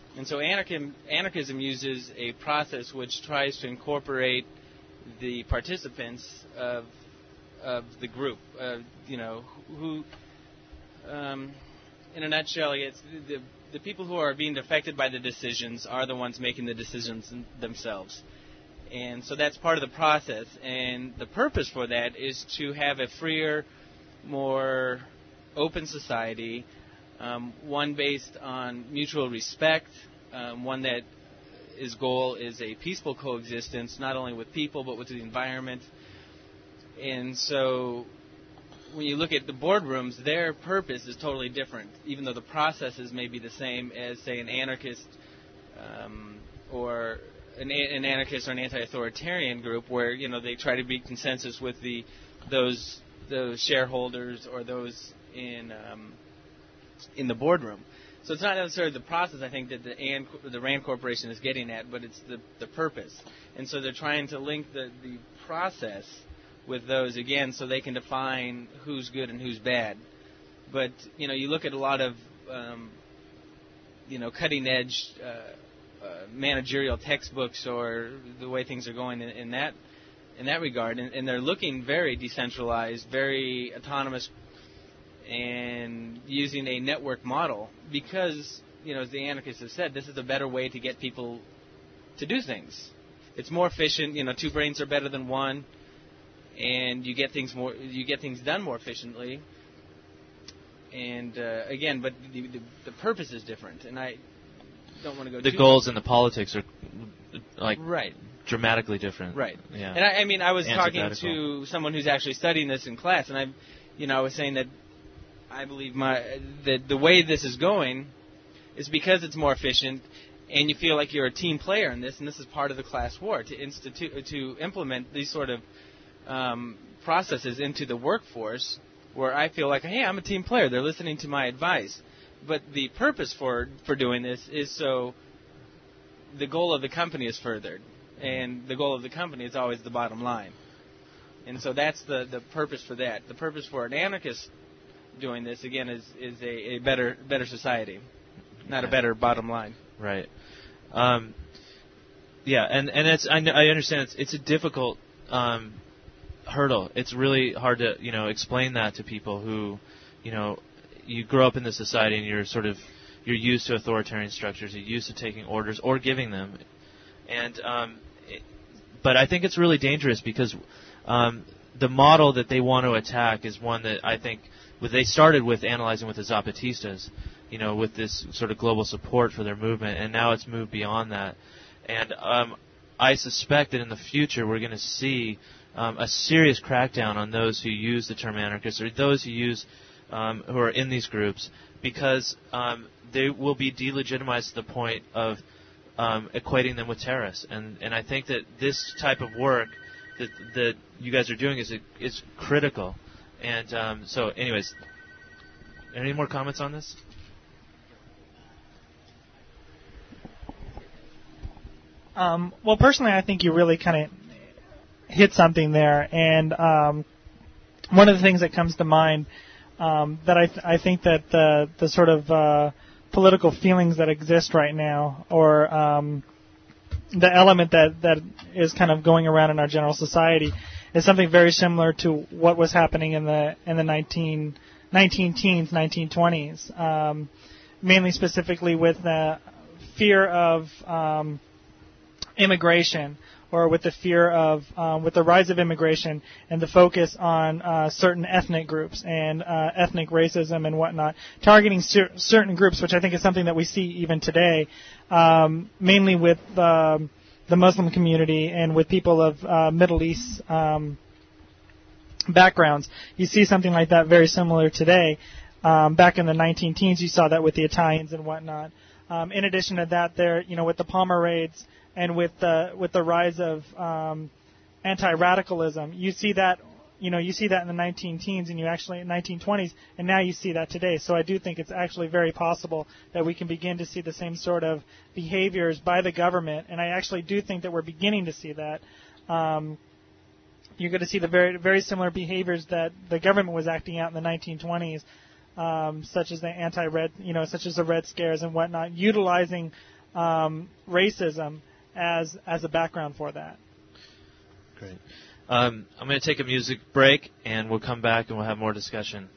And so anarchism uses a process which tries to incorporate the participants of the group. Who, in a nutshell, it's the people who are being affected by the decisions are the ones making the decisions themselves. And so that's part of the process. And the purpose for that is to have a freer, more open society, one based on mutual respect, one that its goal is a peaceful coexistence, not only with people but with the environment. And so when you look at the boardrooms, their purpose is totally different, even though the processes may be the same as, say, an anarchist or an anarchist or an anti-authoritarian group, where they try to be consensus with those shareholders or those in the boardroom. So it's not necessarily the process, I think, that the RAND Corporation is getting at, but it's the purpose. And so they're trying to link the process with those, again, so they can define who's good and who's bad. But, you look at a lot of, cutting-edge managerial textbooks or the way things are going in that regard, and they're looking very decentralized, very autonomous, and using a network model because, as the anarchists have said, this is a better way to get people to do things. It's more efficient. Two brains are better than one, and you get things done more efficiently. And again, but the purpose is different, and I don't want to go. The goals and the politics are right. Dramatically different. Right. Yeah. And I was talking to someone who's actually studying this in class, and I was saying that I believe that the way this is going is because it's more efficient, and you feel like you're a team player in this, and this is part of the class war to implement these sort of processes into the workforce, where I feel like, hey, I'm a team player. They're listening to my advice. But the purpose for doing this is so the goal of the company is furthered, and the goal of the company is always the bottom line. And so that's the purpose for that. The purpose for an anarchist doing this, again, is a better society, not a better bottom line. Right. Yeah, and it's I understand it's a difficult hurdle. It's really hard to explain that to people who you grow up in this society and you're used to authoritarian structures. You're used to taking orders or giving them, and but I think it's really dangerous because the model that they want to attack is one that I think they started with analyzing with the Zapatistas, with this sort of global support for their movement, and now it's moved beyond that. And I suspect that in the future we're going to see a serious crackdown on those who use the term anarchist or those who use who are in these groups, because they will be delegitimized to the point of equating them with terrorists. And I think that this type of work that you guys are doing is critical. And so, anyways, any more comments on this? Well, personally, I think you really kind of hit something there. And one of the things that comes to mind that I think that the sort of political feelings that exist right now, or the element that is kind of going around in our general society, is something very similar to what was happening in the 1920s, mainly specifically with the fear of immigration, or with the fear of with the rise of immigration and the focus on certain ethnic groups and ethnic racism and whatnot, targeting certain groups, which I think is something that we see even today, mainly with the Muslim community and with people of Middle East backgrounds. You see something like that very similar today. Back in the 19-teens, you saw that with the Italians and whatnot. In addition to that, there, with the Palmer raids and with the rise of anti-radicalism, you see that in the 19-teens and 1920s, and now you see that today. So I do think it's actually very possible that we can begin to see the same sort of behaviors by the government, and I actually do think that we're beginning to see that. You're going to see the very, very similar behaviors that the government was acting out in the 1920s, such as the anti-red, such as the Red Scares and whatnot, utilizing racism as a background for that. Great. I'm going to take a music break, and we'll come back and we'll have more discussion.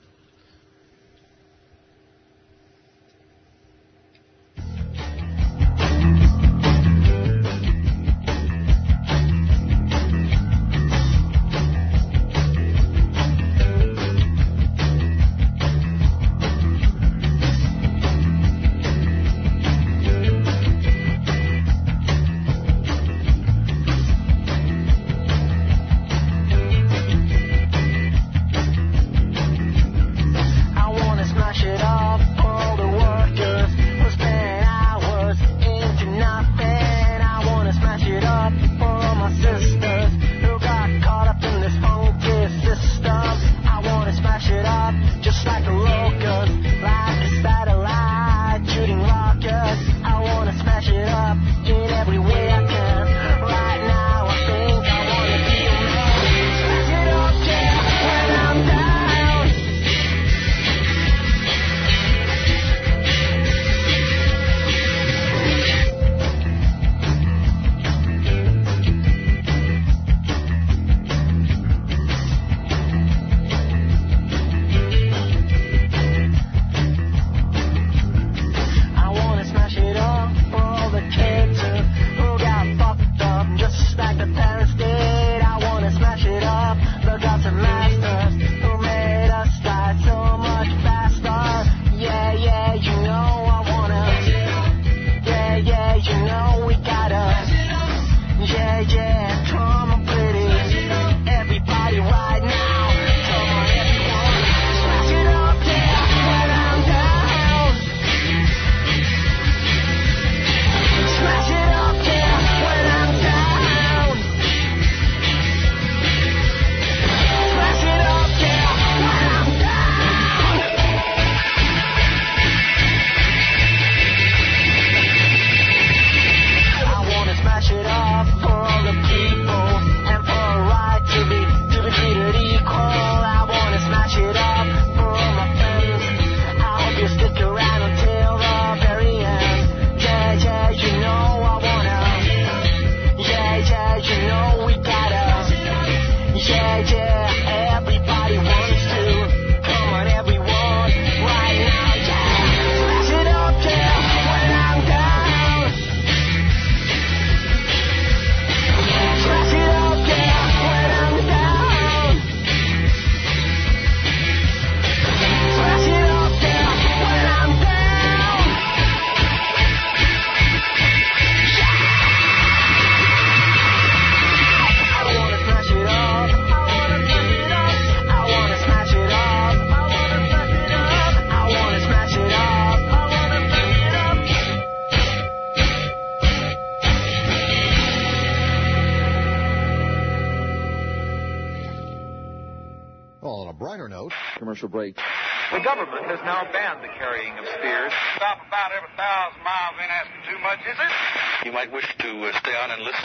Commercial break. The government has now banned the carrying of spears. Stop about every 1,000 miles ain't asking too much, is it? You might wish to stay on and listen.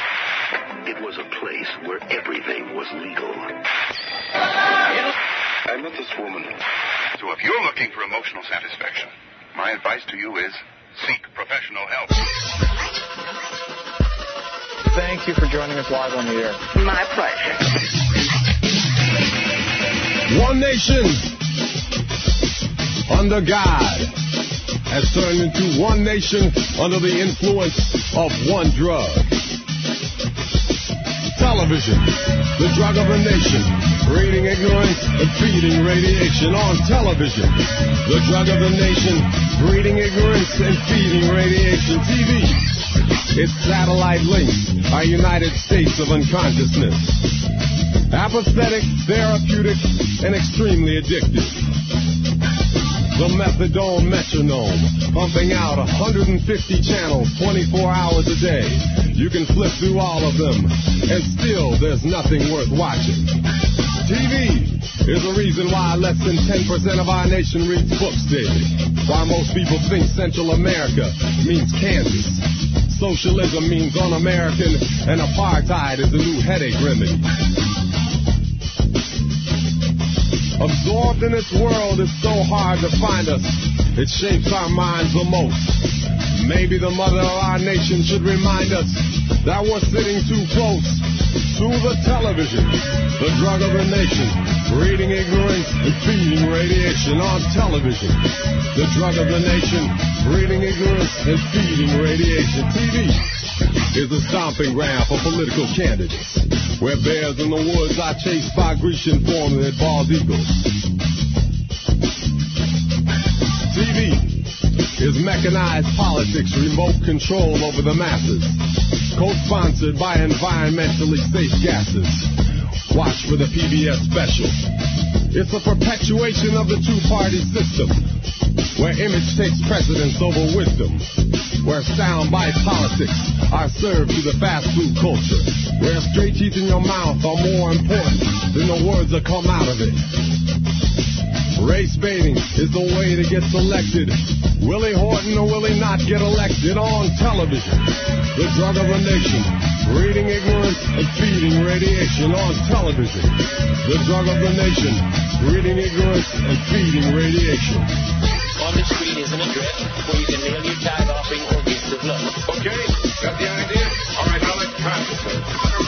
It was a place where everything was legal. I met this woman. So if you're looking for emotional satisfaction, my advice to you is seek professional help. Thank you for joining us live on the air. My pleasure. One nation under God has turned into one nation under the influence of one drug. Television, the drug of the nation, breeding ignorance and feeding radiation. On television, the drug of the nation, breeding ignorance and feeding radiation. TV, its satellite links, our United States of unconsciousness. Apathetic, therapeutic, and extremely addictive. The methadone metronome, pumping out 150 channels 24 hours a day. You can flip through all of them, and still there's nothing worth watching. TV is the reason why less than 10% of our nation reads books daily. Why most people think Central America means Kansas. Socialism means un-American, and apartheid is the new headache remedy. Absorbed in its world, it's so hard to find us. It shapes our minds the most. Maybe the mother of our nation should remind us that we're sitting too close to the television, the drug of the nation, breeding ignorance and feeding radiation on television. The drug of the nation, breeding ignorance and feeding radiation. TV is a stomping ground for political candidates, where bears in the woods are chased by Grecian forms and bald eagles. TV is mechanized politics, remote control over the masses, co-sponsored by environmentally safe gases. Watch for the PBS special. It's a perpetuation of the two-party system, where image takes precedence over wisdom, where soundbite politics are served to the fast food culture, where straight teeth in your mouth are more important than the words that come out of it. Race baiting is the way to get selected. Will he Horton or will he not get elected on television? The drug of the nation, breeding ignorance and feeding radiation on television. The drug of the nation, breeding ignorance and feeding radiation. On the screen is an address where you can mail your tithe offering or gifts of love. Okay, got the idea? All right, now let's concentrate.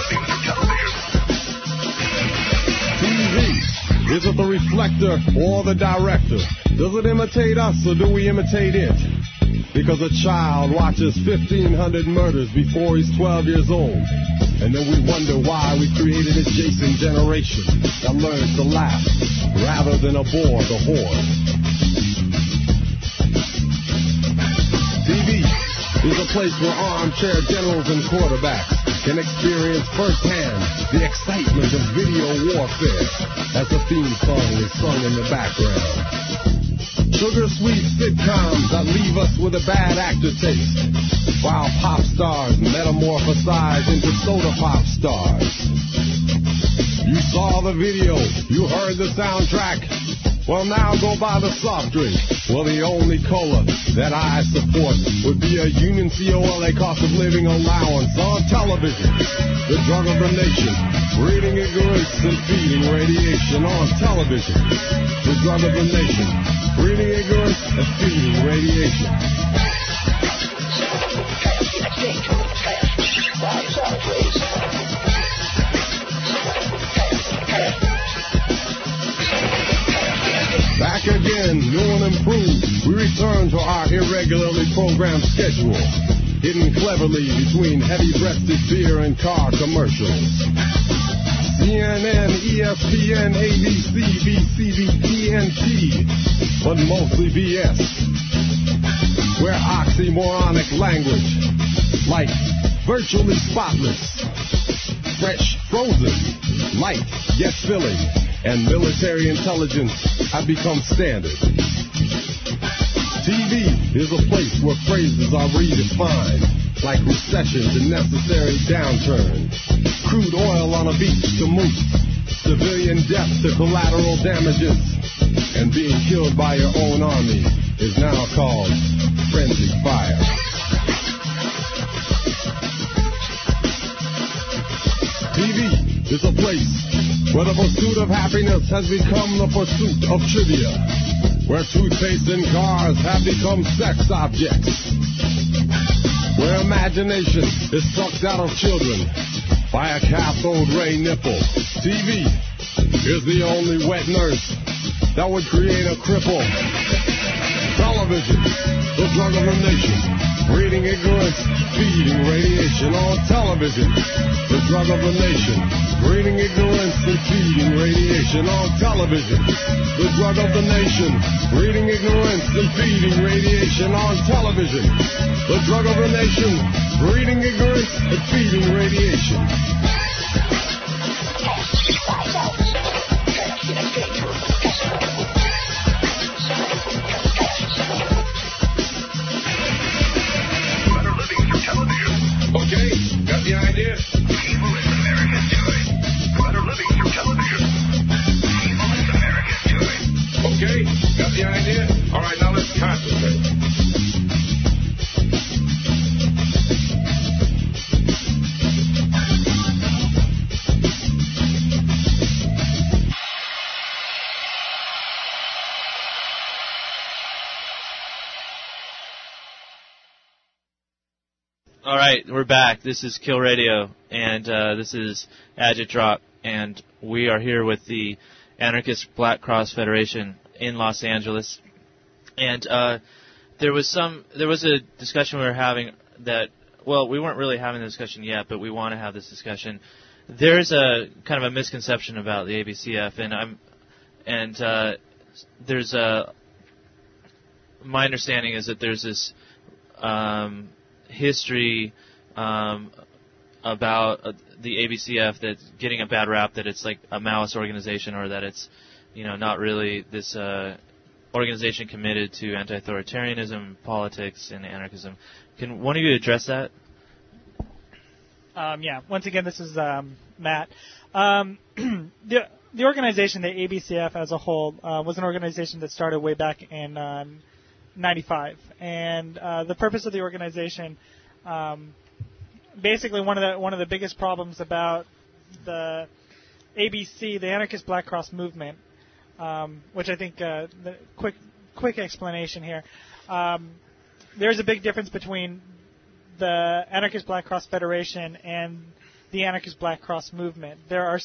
TV. Is it the reflector or the director? Does it imitate us or do we imitate it? Because a child watches 1,500 murders before he's 12 years old. And then we wonder why we created a Jason generation that learns to laugh rather than abhor the horde. TV is a place where armchair generals and quarterbacks can experience firsthand the excitement of video warfare as the theme song is sung in the background. Sugar-sweet sitcoms that leave us with a bad actor taste, while pop stars metamorphosize into soda pop stars. You saw the video, you heard the soundtrack. Well, now go buy the soft drink. Well, the only cola that I support would be a Union COLA cost of living allowance on television. The drug of the nation, breeding ignorance and feeding radiation on television. The drug of the nation, breeding ignorance and feeding radiation. Back again, new and improved, we return to our irregularly programmed schedule, hidden cleverly between heavy-breasted beer and car commercials. CNN, ESPN, ABC, BCB, TNT, but mostly BS, where oxymoronic language, like virtually spotless, fresh, frozen, light, yet filling, and military intelligence have become standard. TV is a place where phrases are redefined, like recession to necessary downturn, crude oil on a beach to moot, civilian death to collateral damages, and being killed by your own army is now called friendly fire. TV is a place where the pursuit of happiness has become the pursuit of trivia, where toothpaste and cars have become sex objects, where imagination is sucked out of children by a cathode ray nipple. TV is the only wet nurse that would create a cripple. Television, the drug of the nation, breeding ignorance, feeding radiation on television. The drug of the nation, breeding ignorance and feeding radiation on television. The drug of the nation, breeding ignorance and feeding radiation on television. The drug of the nation, breeding ignorance and feeding radiation. Okay, got the idea? Evil is America's joy. Better living through television. Evil is America's joy. Okay, got the idea? All right, now let's concentrate. right, we're back. This is Kill Radio, and this is Agit Drop, and we are here with the Anarchist Black Cross Federation in Los Angeles. And there was a discussion we were having that, well, we weren't really having the discussion yet, but we want to have this discussion. There's a kind of a misconception about the ABCF, my understanding is that there's this history about the ABCF that's getting a bad rap, that it's like a Maoist organization, or that it's, not really this organization committed to anti-authoritarianism, politics, and anarchism. Can one of you address that? Yeah. Once again, this is Matt. The organization, the ABCF as a whole, was an organization that started way back in 95, and the purpose of the organization, basically one of the biggest problems about the ABC, the Anarchist Black Cross movement, which I think the quick explanation here. There's a big difference between the Anarchist Black Cross Federation and the Anarchist Black Cross movement. There are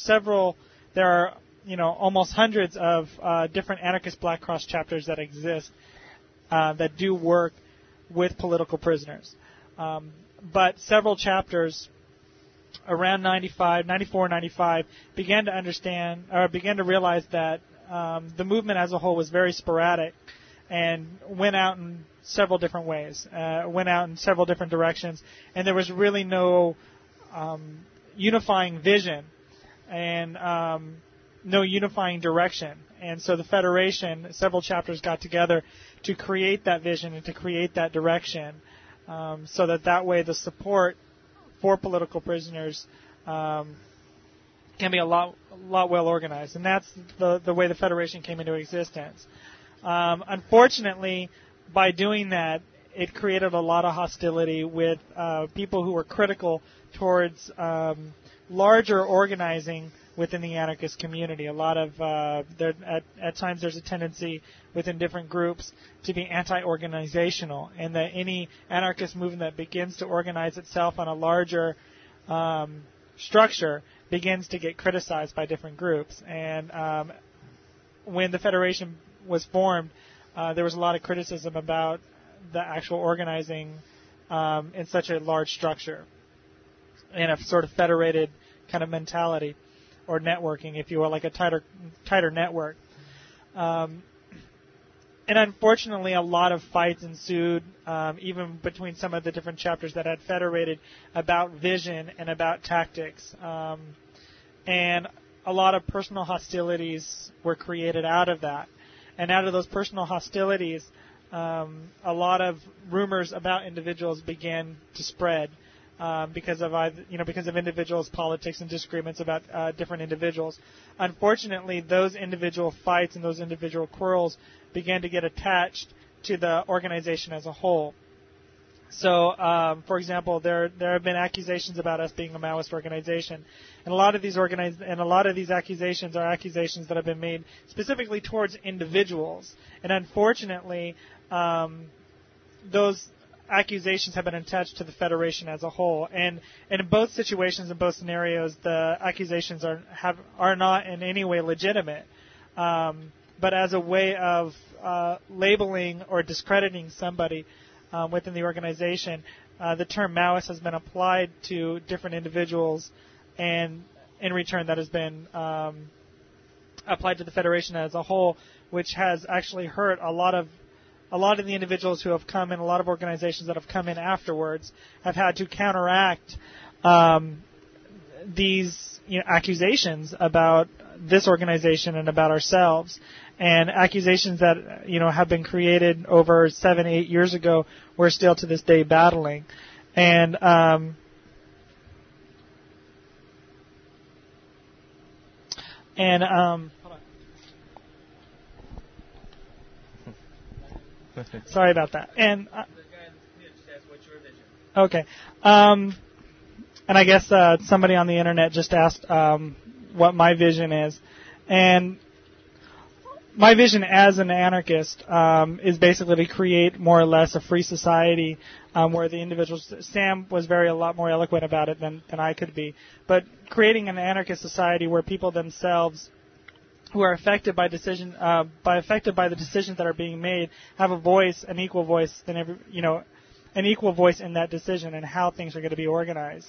almost hundreds of different Anarchist Black Cross chapters that exist that do work with political prisoners. But several chapters around 94, 95 began to realize that the movement as a whole was very sporadic and went out in several different ways, went out in several different directions, and there was really no unifying vision and no unifying direction. And so the Federation, several chapters got together to create that vision and to create that direction, so that way the support for political prisoners can be a lot well organized. And that's the way the Federation came into existence. Unfortunately, by doing that, it created a lot of hostility with people who were critical towards larger organizing within the anarchist community. A lot of at times there's a tendency within different groups to be anti-organizational, and that any anarchist movement that begins to organize itself on a larger structure begins to get criticized by different groups. And when the Federation was formed, there was a lot of criticism about the actual organizing in such a large structure, in a sort of federated kind of mentality, or networking, if you will, like a tighter network. And unfortunately, a lot of fights ensued, even between some of the different chapters that had federated, about vision and about tactics. And a lot of personal hostilities were created out of that. And out of those personal hostilities, a lot of rumors about individuals began to spread. Because of individuals' politics and disagreements about different individuals. Unfortunately, those individual fights and those individual quarrels began to get attached to the organization as a whole. So, for example, there have been accusations about us being a Maoist organization, and a lot of these accusations are accusations that have been made specifically towards individuals. And unfortunately, those accusations have been attached to the Federation as a whole, and in both situations, in both scenarios, the accusations are not in any way legitimate, but as a way of labeling or discrediting somebody within the organization. The term Maoist has been applied to different individuals, and in return that has been applied to the Federation as a whole, which has actually hurt a lot of the individuals who have come in, a lot of organizations that have come in afterwards have had to counteract these accusations about this organization and about ourselves, and accusations that have been created over 7-8 years ago. We're still to this day battling, and sorry about that. And okay. And I guess somebody on the internet just asked what my vision is. And my vision as an anarchist is basically to create more or less a free society where the individuals. Sam was a lot more eloquent about it than I could be, but creating an anarchist society where people themselves, who are affected by the decisions that are being made, have a voice, an equal voice an equal voice in that decision and how things are going to be organized.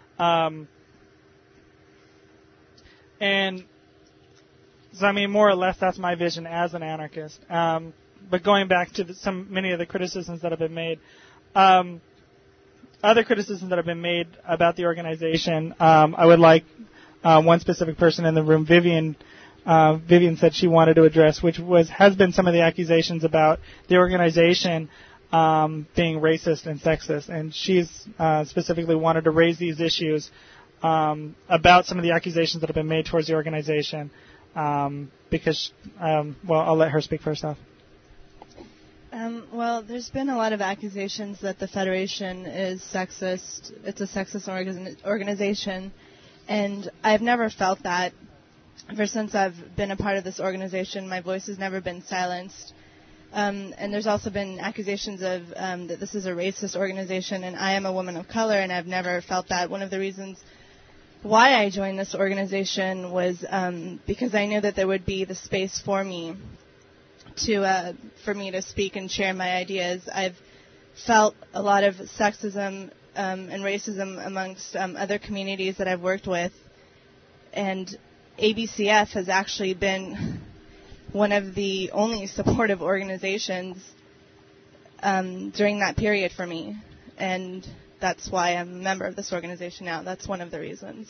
And so, I mean, more or less, that's my vision as an anarchist. But going back to many of the criticisms that have been made, other criticisms that have been made about the organization, I would like one specific person in the room, Vivian. Vivian said she wanted to address, which has been some of the accusations about the organization being racist and sexist, and she's specifically wanted to raise these issues about some of the accusations that have been made towards the organization. Because, I'll let her speak first off. Well, there's been a lot of accusations that the Federation is sexist. It's a sexist organization, and I've never felt that. Ever since I've been a part of this organization, my voice has never been silenced. And there's also been accusations of that this is a racist organization, and I am a woman of color, and I've never felt that. One of the reasons why I joined this organization was because I knew that there would be the space for me to speak and share my ideas. I've felt a lot of sexism and racism amongst other communities that I've worked with, and ABCF has actually been one of the only supportive organizations during that period for me, and that's why I'm a member of this organization now. That's one of the reasons.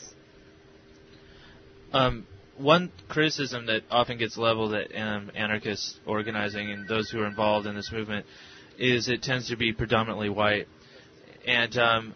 One criticism that often gets leveled at anarchist organizing and those who are involved in this movement is it tends to be predominantly white, and I'm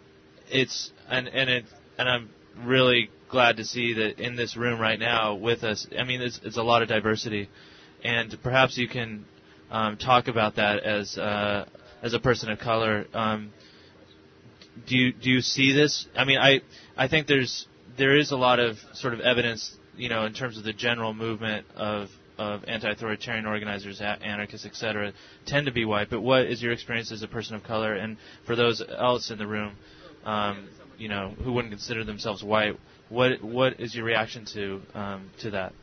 really glad to see that in this room right now with us. I mean, it's a lot of diversity, and perhaps you can talk about that as a person of color. Do you see this? I mean, I think there is a lot of sort of evidence, in terms of the general movement of anti-authoritarian organizers, anarchists, etc., tend to be white. But what is your experience as a person of color, and for those else in the room, who wouldn't consider themselves white? What is your reaction to that?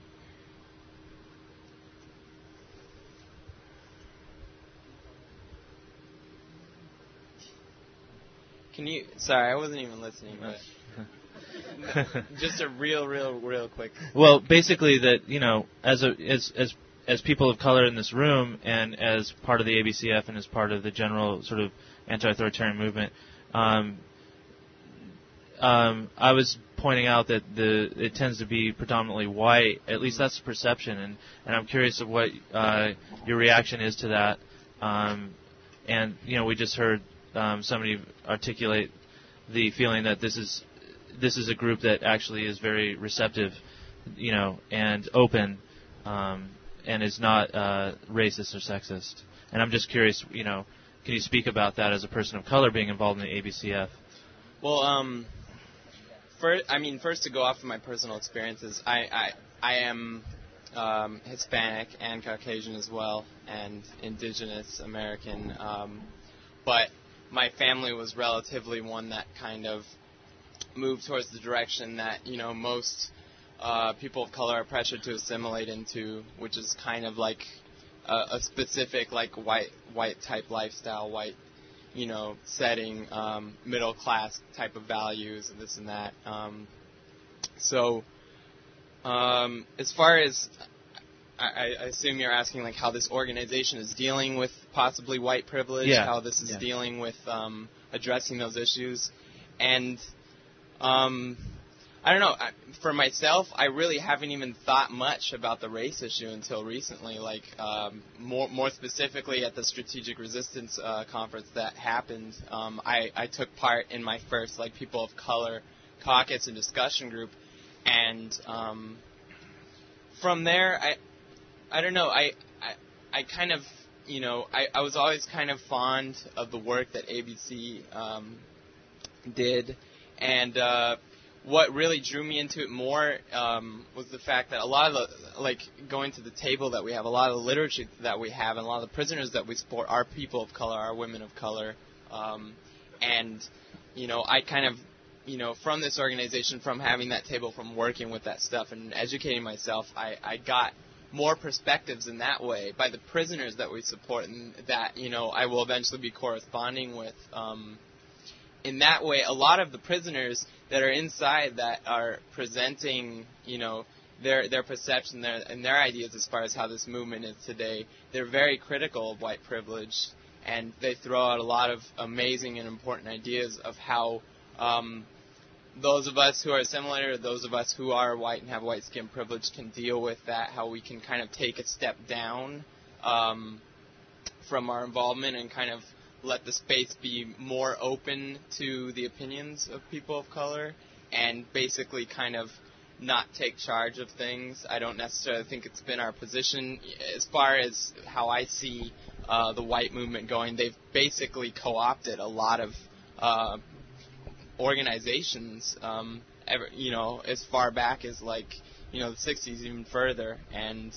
Sorry, I wasn't even listening, but just a real quick. Well, basically that, as people of color in this room and as part of the ABCF and as part of the general sort of anti-authoritarian movement, I was pointing out that it tends to be predominantly white. At least that's the perception, and I'm curious of what your reaction is to that. And we just heard somebody articulate the feeling that this is a group that actually is very receptive, and open, and is not racist or sexist. And I'm just curious, can you speak about that as a person of color being involved in the ABCF? Well, first to go off of my personal experiences, I am Hispanic and Caucasian as well, and Indigenous American, but my family was relatively one that kind of moved towards the direction that, most people of color are pressured to assimilate into, which is kind of like a specific, like, white type lifestyle, white, setting, middle class type of values and this and that. As far as I assume you're asking, like, how this organization is dealing with possibly white privilege, how this is dealing with addressing those issues. And I don't know. For myself, I really haven't even thought much about the race issue until recently. Like, more specifically at the Strategic Resistance conference that happened, I took part in my first, like, people of color caucus and discussion group. And from there, I don't know. I kind of, I was always kind of fond of the work that ABC did, and what really drew me into it more was the fact that a lot of the, like, going to the table that we have, a lot of the literature that we have, and a lot of the prisoners that we support are people of color, are women of color. And, you know, I kind of, you know, from this organization, from having that table, from working with that stuff and educating myself, I got more perspectives in that way by the prisoners that we support and that, you know, I will eventually be corresponding with. In that way, a lot of the prisoners that are inside that are presenting, you know, their perception and their ideas as far as how this movement is today, they're very critical of white privilege, and they throw out a lot of amazing and important ideas of how those of us who are similar, those of us who are white and have white skin privilege can deal with that, how we can kind of take a step down from our involvement and kind of let the space be more open to the opinions of people of color and basically kind of not take charge of things. I don't necessarily think it's been our position. As far as how I see the white movement going, they've basically co-opted a lot of organizations, you know, as far back as, like, you know, the 60s, even further. And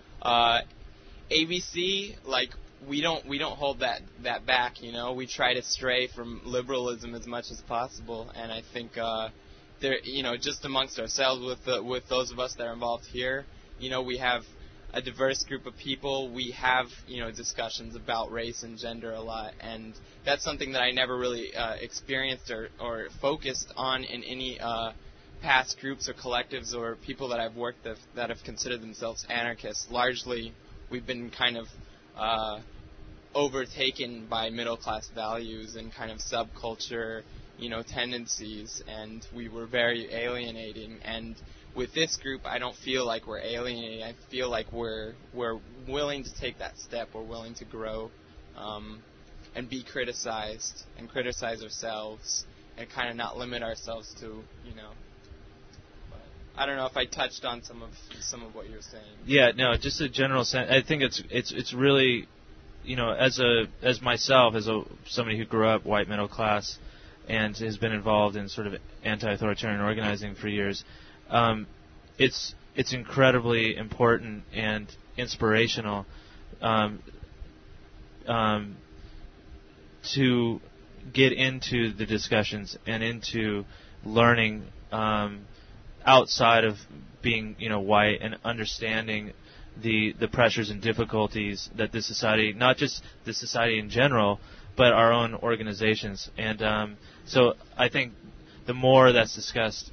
ABC, like, we don't hold that back, you know. We try to stray from liberalism as much as possible, and I think there, you know, just amongst ourselves with those of us that are involved here, you know, we have a diverse group of people. We have, you know, discussions about race and gender a lot, and that's something that I never really experienced or focused on in any past groups or collectives or people that I've worked with that have considered themselves anarchists. Largely, we've been kind of overtaken by middle-class values and kind of subculture, you know, tendencies, and we were very alienating. And with this group, I don't feel like we're alienating. I feel like we're willing to take that step. We're willing to grow and be criticized and criticize ourselves and kind of not limit ourselves to, you know. I don't know if I touched on some of what you were saying. Yeah, no, just a general sense. I think it's really, you know, as myself, as somebody who grew up white middle class and has been involved in sort of anti-authoritarian organizing for years, it's incredibly important and inspirational to get into the discussions and into learning outside of being, you know, white, and understanding the pressures and difficulties that this society, not just the society in general, but our own organizations. And so I think the more that's discussed,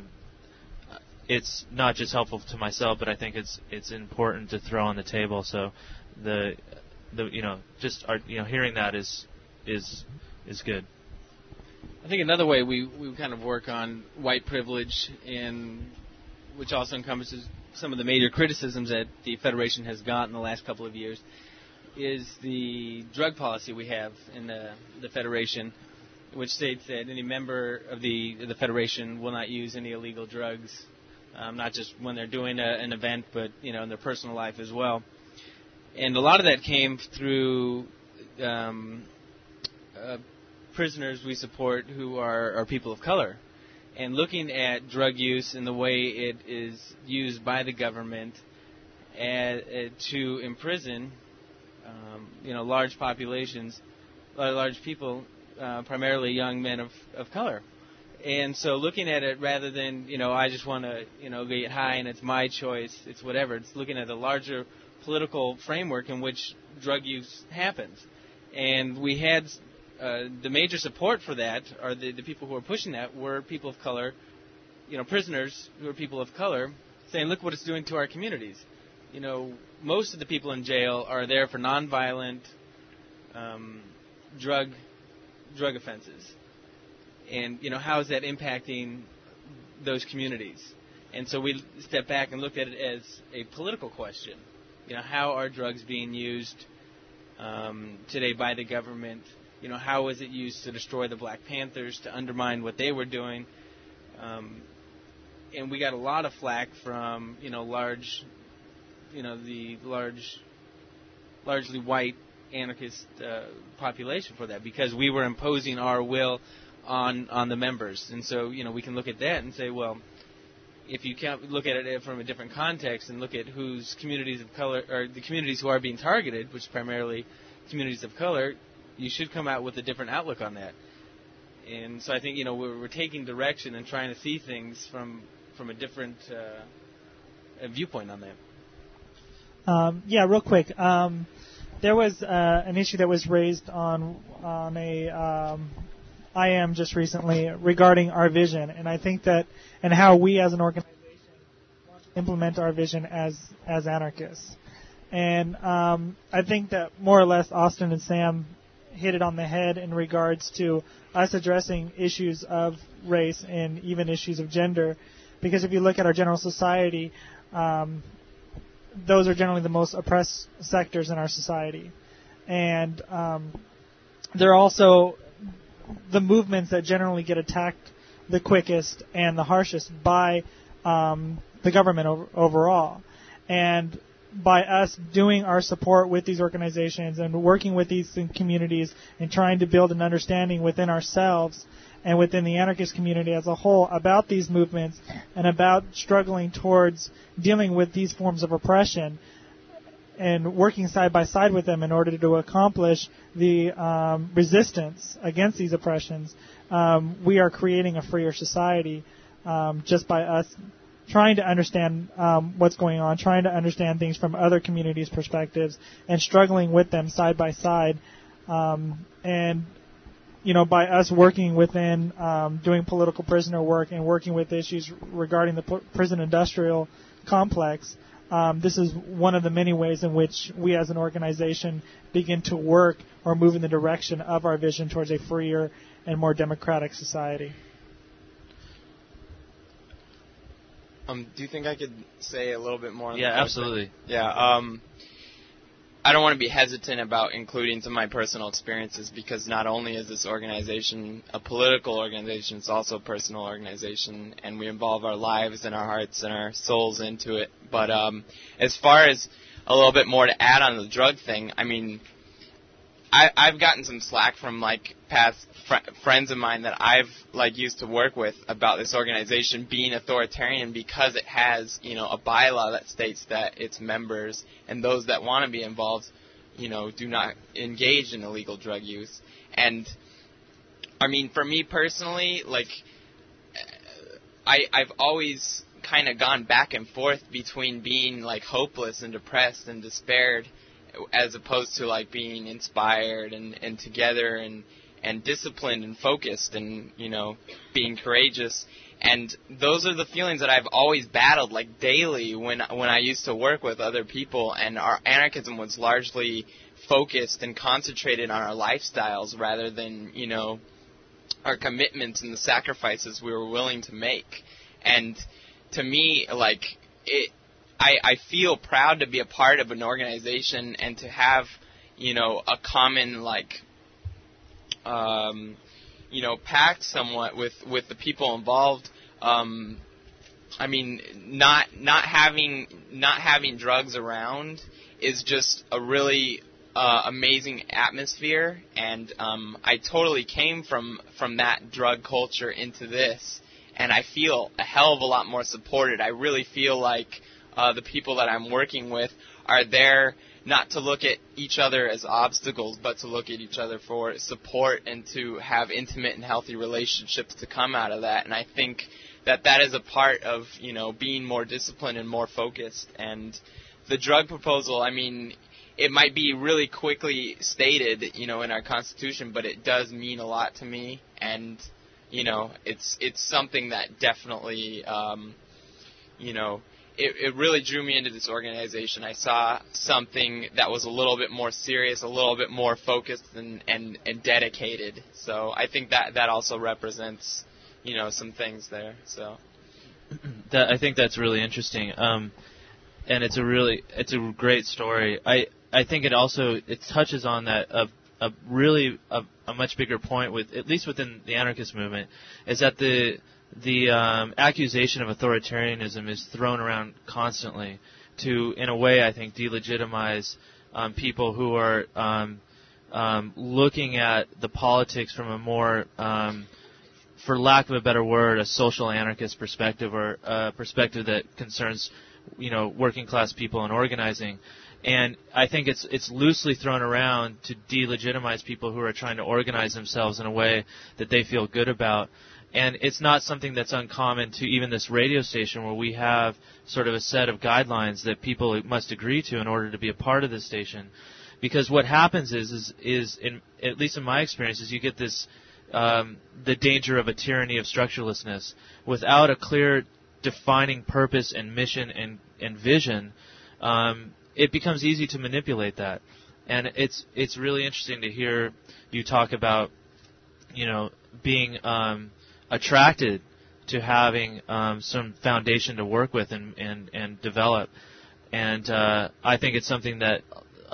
it's not just helpful to myself, but I think it's important to throw on the table. So the you know, just our, you know, hearing that is good. I think another way we kind of work on white privilege, which also encompasses some of the major criticisms that the Federation has gotten in the last couple of years, is the drug policy we have in the Federation, which states that any member of the Federation will not use any illegal drugs, not just when they're doing an event, but, you know, in their personal life as well. And a lot of that came through prisoners we support who are people of color, and looking at drug use and the way it is used by the government to imprison, you know, large populations, large people, primarily young men of color. And so looking at it rather than, you know, I just want to, you know, get high and it's my choice, it's whatever. It's looking at a larger political framework in which drug use happens. And we had the major support for that, or the people who were pushing that, were people of color, you know, prisoners who are people of color, saying, look what it's doing to our communities. You know, most of the people in jail are there for nonviolent drug offenses. And, you know, how is that impacting those communities? And so we stepped back and looked at it as a political question. You know, how are drugs being used today by the government? You know, how was it used to destroy the Black Panthers, to undermine what they were doing? And we got a lot of flack from, you know, the largely white anarchist population for that, because we were imposing our will on the members. And so, we can look at that and say, well, if you can't look at it from a different context and look at whose communities of color, or the communities who are being targeted, which is primarily communities of color, you should come out with a different outlook on that. And so I think, we're taking direction and trying to see things from a different viewpoint on that. Yeah, real quick. There was an issue that was raised on a IM just recently regarding our vision, and I think that, and how we as an organization want to implement our vision as anarchists. And I think that more or less Austin and Sam hit it on the head in regards to us addressing issues of race and even issues of gender, because if you look at our general society, those are generally the most oppressed sectors in our society. And they're also the movements that generally get attacked the quickest and the harshest by the government overall. And by us doing our support with these organizations and working with these communities and trying to build an understanding within ourselves and within the anarchist community as a whole about these movements and about struggling towards dealing with these forms of oppression and working side by side with them in order to accomplish the resistance against these oppressions, we are creating a freer society just by us trying to understand what's going on, trying to understand things from other communities' perspectives, and struggling with them side by side. And, by us working within doing political prisoner work and working with issues regarding the prison industrial complex, this is one of the many ways in which we as an organization begin to work or move in the direction of our vision towards a freer and more democratic society. Do you think I could say a little bit more on that? Yeah, absolutely. Yeah, I don't want to be hesitant about including some of my personal experiences, because not only is this organization a political organization, it's also a personal organization, and we involve our lives and our hearts and our souls into it. But as far as a little bit more to add on the drug thing, I mean, I've gotten some slack from past friends of mine that I've used to work with about this organization being authoritarian because it has a bylaw that states that its members and those that want to be involved do not engage in illegal drug use. And I mean, for me personally, I've always kind of gone back and forth between being hopeless and depressed and despaired, as opposed to being inspired and together and disciplined and focused and being courageous. And those are the feelings that I've always battled daily when I used to work with other people, and our anarchism was largely focused and concentrated on our lifestyles rather than our commitments and the sacrifices we were willing to make. And to me, I feel proud to be a part of an organization and to have, a common, pact somewhat with the people involved. I mean, not having drugs around is just a really amazing atmosphere, and I totally came from that drug culture into this, and I feel a hell of a lot more supported. I really feel like the people that I'm working with are there not to look at each other as obstacles, but to look at each other for support and to have intimate and healthy relationships to come out of that. And I think that is a part of, being more disciplined and more focused. And the drug proposal, I mean, it might be really quickly stated, in our Constitution, but it does mean a lot to me. And, it's something that definitely, it really drew me into this organization. I saw something that was a little bit more serious, a little bit more focused and dedicated. So I think that also represents, some things there. So I think that's really interesting. And it's a great story. I think it touches on that a much bigger point with, at least within the anarchist movement, is that the accusation of authoritarianism is thrown around constantly to, in a way, I think, delegitimize people who are looking at the politics from a more for lack of a better word, a social anarchist perspective, or a perspective that concerns, working class people and organizing. And I think it's loosely thrown around to delegitimize people who are trying to organize themselves in a way that they feel good about. And it's not something that's uncommon to even this radio station, where we have sort of a set of guidelines that people must agree to in order to be a part of this station. Because what happens is at least in my experience, is you get this the danger of a tyranny of structurelessness. Without a clear defining purpose and mission and vision, it becomes easy to manipulate that. And it's really interesting to hear you talk about, being attracted to having some foundation to work with and develop. And I think it's something that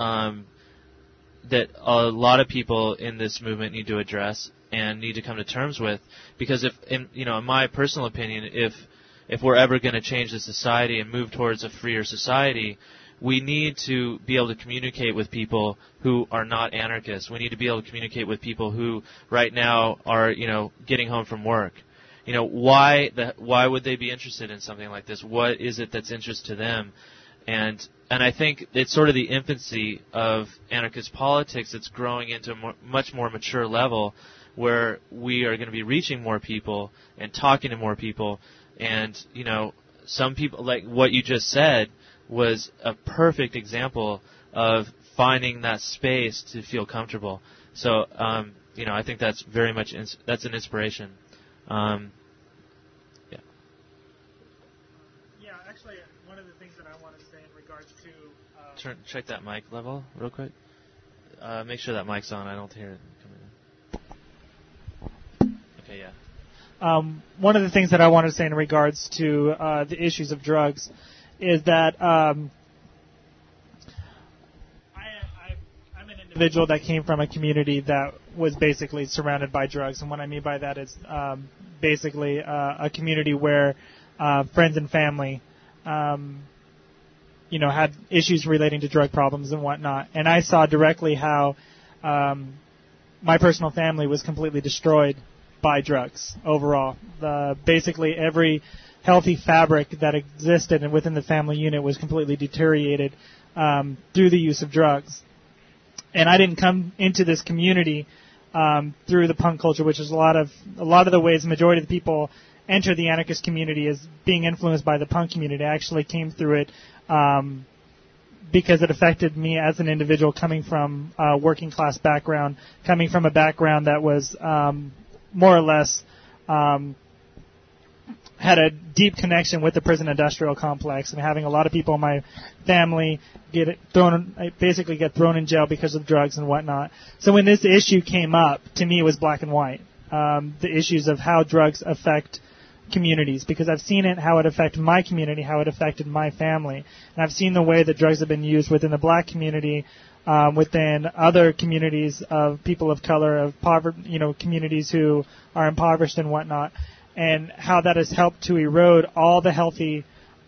that a lot of people in this movement need to address and need to come to terms with, because in my personal opinion, if we're ever going to change the society and move towards a freer society, we need to be able to communicate with people who are not anarchists. We need to be able to communicate with people who right now are, getting home from work. Why would they be interested in something like this? What is it that's interest to them? And I think it's sort of the infancy of anarchist politics that's growing into a much more mature level, where we are going to be reaching more people and talking to more people. And, some people, like what you just said, was a perfect example of finding that space to feel comfortable. So, I think that's very much, that's an inspiration. Yeah, actually, one of the things that I want to say in regards to... Check that mic level real quick. Make sure that mic's on. I don't hear it coming in. Okay, yeah. One of the things that I want to say in regards to the issues of drugs is that I'm an individual that came from a community that was basically surrounded by drugs. And what I mean by that is basically a community where friends and family had issues relating to drug problems and whatnot. And I saw directly how my personal family was completely destroyed by drugs overall. Basically every healthy fabric that existed and within the family unit was completely deteriorated through the use of drugs. And I didn't come into this community through the punk culture, which is a lot of the ways the majority of the people enter the anarchist community is being influenced by the punk community. I actually came through it because it affected me as an individual coming from a working class background, coming from a background that was more or less had a deep connection with the prison industrial complex, and having a lot of people in my family get thrown in jail because of drugs and whatnot. So when this issue came up, to me it was black and white. The issues of how drugs affect communities, because I've seen it, how it affected my community, how it affected my family. And I've seen the way that drugs have been used within the black community, within other communities of people of color, of communities who are impoverished and whatnot, and how that has helped to erode all the healthy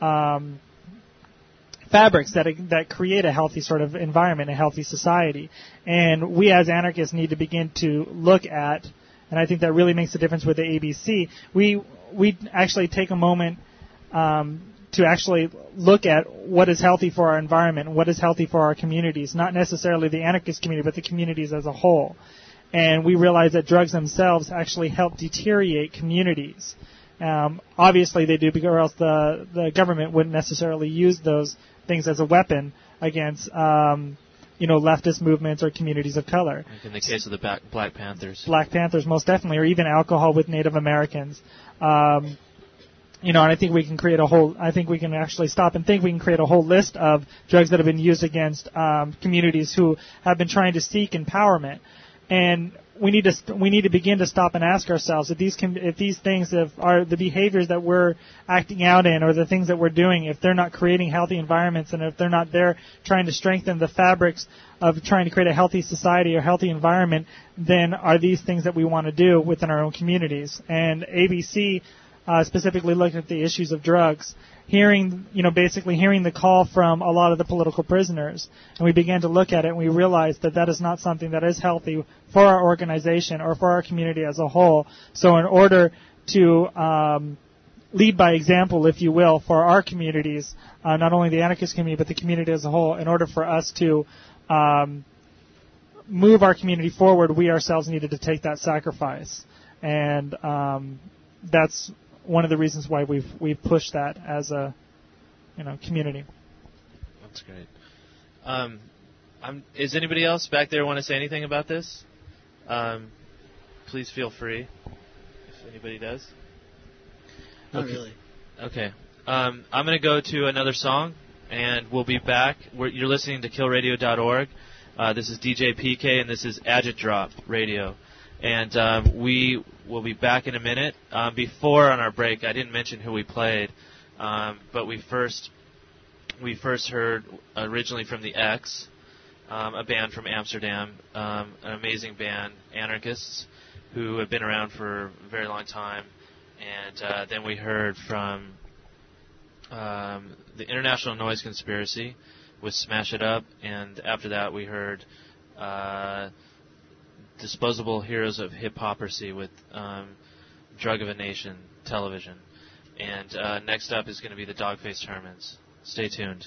fabrics that create a healthy sort of environment, a healthy society. And we as anarchists need to begin to look at, and I think that really makes a difference with the ABC, we actually take a moment to actually look at what is healthy for our environment and what is healthy for our communities, not necessarily the anarchist community, but the communities as a whole. And we realize that drugs themselves actually help deteriorate communities. Obviously they do, or else the government wouldn't necessarily use those things as a weapon against leftist movements or communities of color. Like in the case of the Black Panthers. Black Panthers, most definitely, or even alcohol with Native Americans. And I think we can actually stop and think we can create a whole list of drugs that have been used against communities who have been trying to seek empowerment. And we need to begin to stop and ask ourselves if these things are the behaviors that we're acting out in, or the things that we're doing, if they're not creating healthy environments, and if they're not there trying to strengthen the fabrics of trying to create a healthy society or healthy environment, then are these things that we want to do within our own communities? And ABC specifically looking at the issues of drugs, basically hearing the call from a lot of the political prisoners. And we began to look at it, and we realized that that is not something that is healthy for our organization or for our community as a whole. So in order to lead by example, if you will, for our communities, not only the anarchist community, but the community as a whole, in order for us to move our community forward, we ourselves needed to take that sacrifice. And that's one of the reasons why we've pushed that as a community. That's great. Is anybody else back there want to say anything about this? Please feel free, if anybody does. Not really. Okay. I'm going to go to another song, and we'll be back. You're listening to killradio.org. This is DJ PK, and this is Agitdrop Radio. And we will be back in a minute. Before, on our break, I didn't mention who we played, but we first heard originally from the X, a band from Amsterdam, an amazing band, anarchists, who have been around for a very long time. And then we heard from the International Noise Conspiracy with Smash It Up, and after that we heard Disposable Heroes of Hip-Hoppersy with Drug of a Nation Television. And next up is going to be the Dog-Faced Hermans. Stay tuned.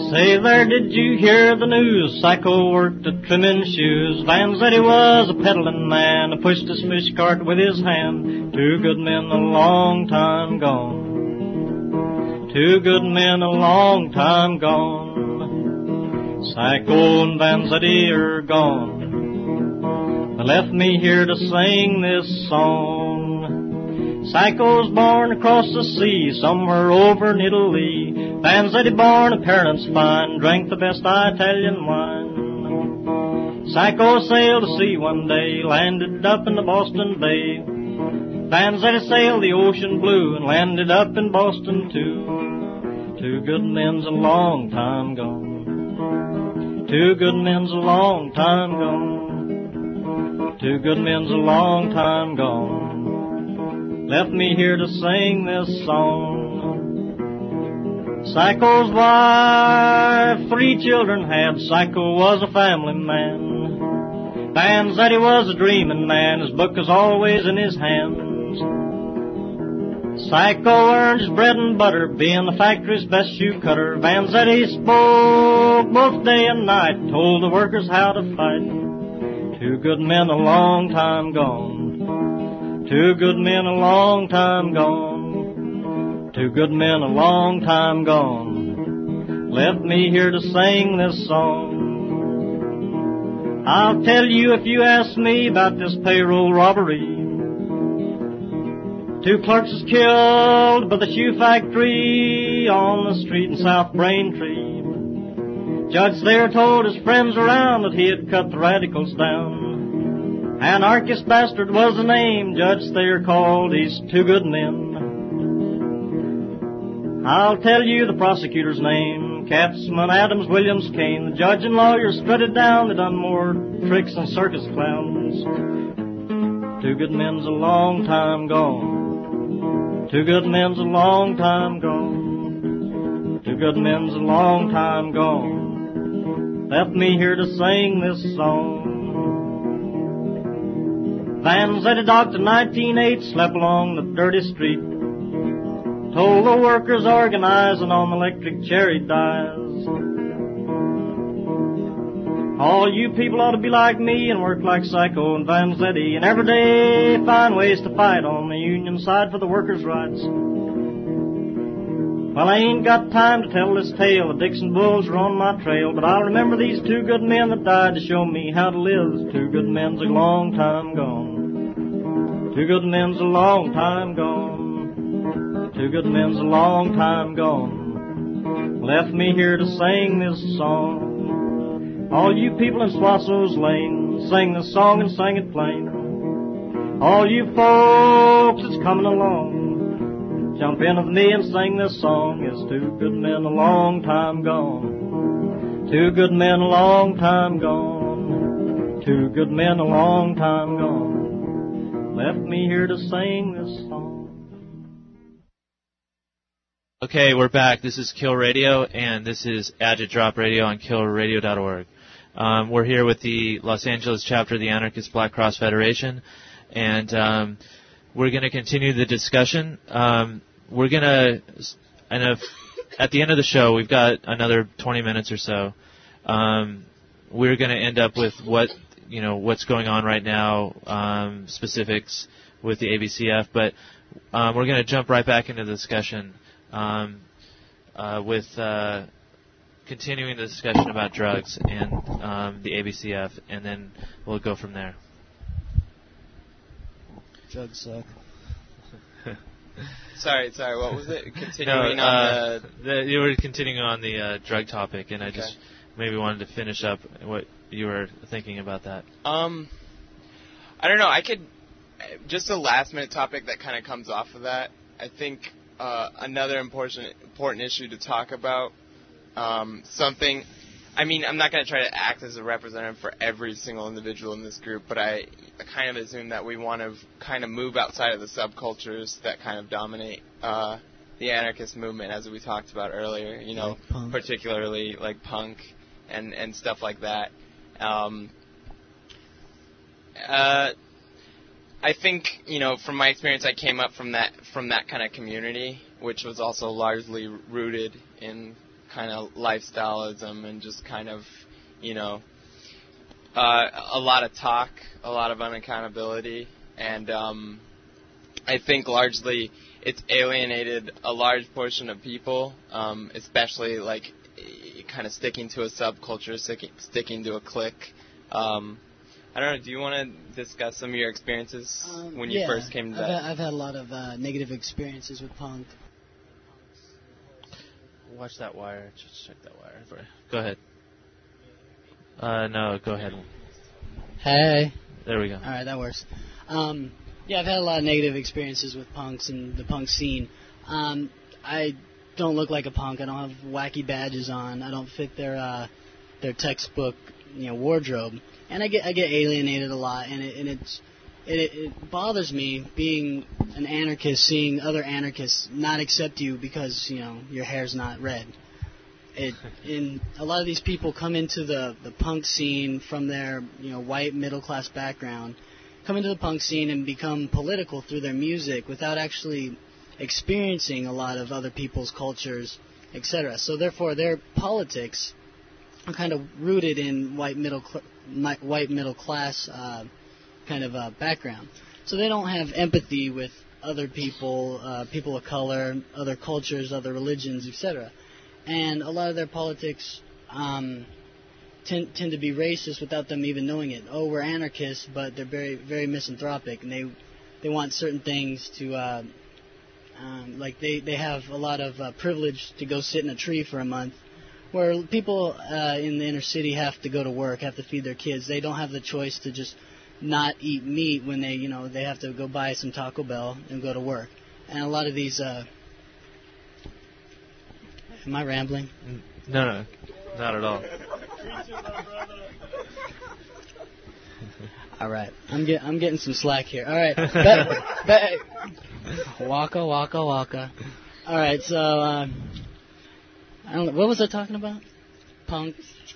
Say there, did you hear the news? Psycho worked at trimming shoes. Vanzetti was a peddling man, pushed his fish cart with his hand. 2 good men a long time gone. 2 good men a long time gone. Psycho and Vanzetti are gone. They left me here to sing this song. Psycho's born across the sea, somewhere over in Italy. Vanzetti born of parents fine, drank the best Italian wine. Psycho sailed to sea one day, landed up in the Boston Bay. Vanzetti sailed the ocean blue and landed up in Boston too. 2 good men's a long time gone. 2 good men's a long time gone. 2 good men's a long time gone. Left me here to sing this song. Psycho's wife 3 children had. Psycho was a family man. Vanzetti was a dreaming man. His book was always in his hands. Psycho earned his bread and butter, being the factory's best shoe cutter. Vanzetti spoke both day and night, told the workers how to fight. 2 good men a long time gone. 2 good men a long time gone. 2 good men a long time gone. Left me here to sing this song. I'll tell you if you ask me about this payroll robbery. 2 clerks was killed by the shoe factory on the street in South Braintree. Judge there told his friends around that he had cut the radicals down. Anarchist bastard was the name Judge Thayer called these 2 good men. I'll tell you the prosecutor's name, Katzman, Adams, Williams, Kane. The judge and lawyer strutted down, they done more tricks than circus clowns. 2 good men's a long time gone. 2 good men's a long time gone. 2 good men's a long time gone. Left me here to sing this song. Vanzetti docked in 1908, slept along the dirty street. Told the workers organizing on electric cherry dyes. All you people ought to be like me and work like Psycho and Vanzetti, and every day find ways to fight on the union side for the workers' rights. Well, I ain't got time to tell this tale. The Dixon Bulls are on my trail, but I'll remember these 2 good men that died to show me how to live. 2 good men's a long time gone. 2 good men's a long time gone. 2 good men's a long time gone. Left me here to sing this song. All you people in Swasso's Lane, sing this song and sing it plain. All you folks that's coming along, jump in with me and sing this song. It's 2 good men a long time gone. 2 good men a long time gone. 2 good men a long time gone. Left me here to sing this song. Okay, we're back. This is Kill Radio, and this is Agit Drop Radio on killradio.org. We're here with the Los Angeles chapter of the Anarchist Black Cross Federation, and we're going to continue the discussion. We're going to, at the end of the show, we've got another 20 minutes or so. We're going to end up with what's going on right now, specifics with the ABCF, but we're going to jump right back into the discussion with continuing the discussion about drugs and the ABCF, and then we'll go from there. Drugs suck. Sorry, what was it? Continuing on you were continuing on the drug topic, and I just maybe wanted to finish up what you were thinking about that. I don't know. I could just a last minute topic that kind of comes off of that. I think another important issue to talk about. Something. I mean, I'm not going to try to act as a representative for every single individual in this group, but I kind of assume that we want to kind of move outside of the subcultures that kind of dominate the anarchist movement, as we talked about earlier. You know, like particularly like punk and stuff like that. I think, from my experience, I came up from that kind of community, which was also largely rooted in kind of lifestyleism and just kind of, you know, a lot of talk, a lot of unaccountability, and I think largely it's alienated a large portion of people, especially like kind of sticking to a subculture, sticking to a clique. I don't know, do you want to discuss some of your experiences when you first came to that? I've had a lot of negative experiences with punk. Watch that wire. Just check that wire. Go ahead. No, go ahead. Hey. There we go. All right, that works. Yeah, I've had a lot of negative experiences with punks and the punk scene. I don't look like a punk. I don't have wacky badges on. I don't fit their textbook, wardrobe. And I get alienated a lot, and it bothers me being an anarchist, seeing other anarchists not accept you because your hair's not red. And a lot of these people come into the punk scene from their white middle class background, come into the punk scene and become political through their music without actually experiencing a lot of other people's cultures, etc. So therefore, their politics are kind of rooted in white middle class kind of background. So they don't have empathy with other people, people of color, other cultures, other religions, etc. And a lot of their politics tend to be racist without them even knowing it. Oh, we're anarchists, but they're very, very misanthropic, and they want certain things to, like they have a lot of privilege to go sit in a tree for a month, where people in the inner city have to go to work, have to feed their kids. They don't have the choice to just not eat meat when they have to go buy some Taco Bell and go to work. And a lot of these. Am I rambling? No, not at all. All right, I'm getting some slack here. All right, waka waka waka. All right, so I don't know, what was I talking about? Punk.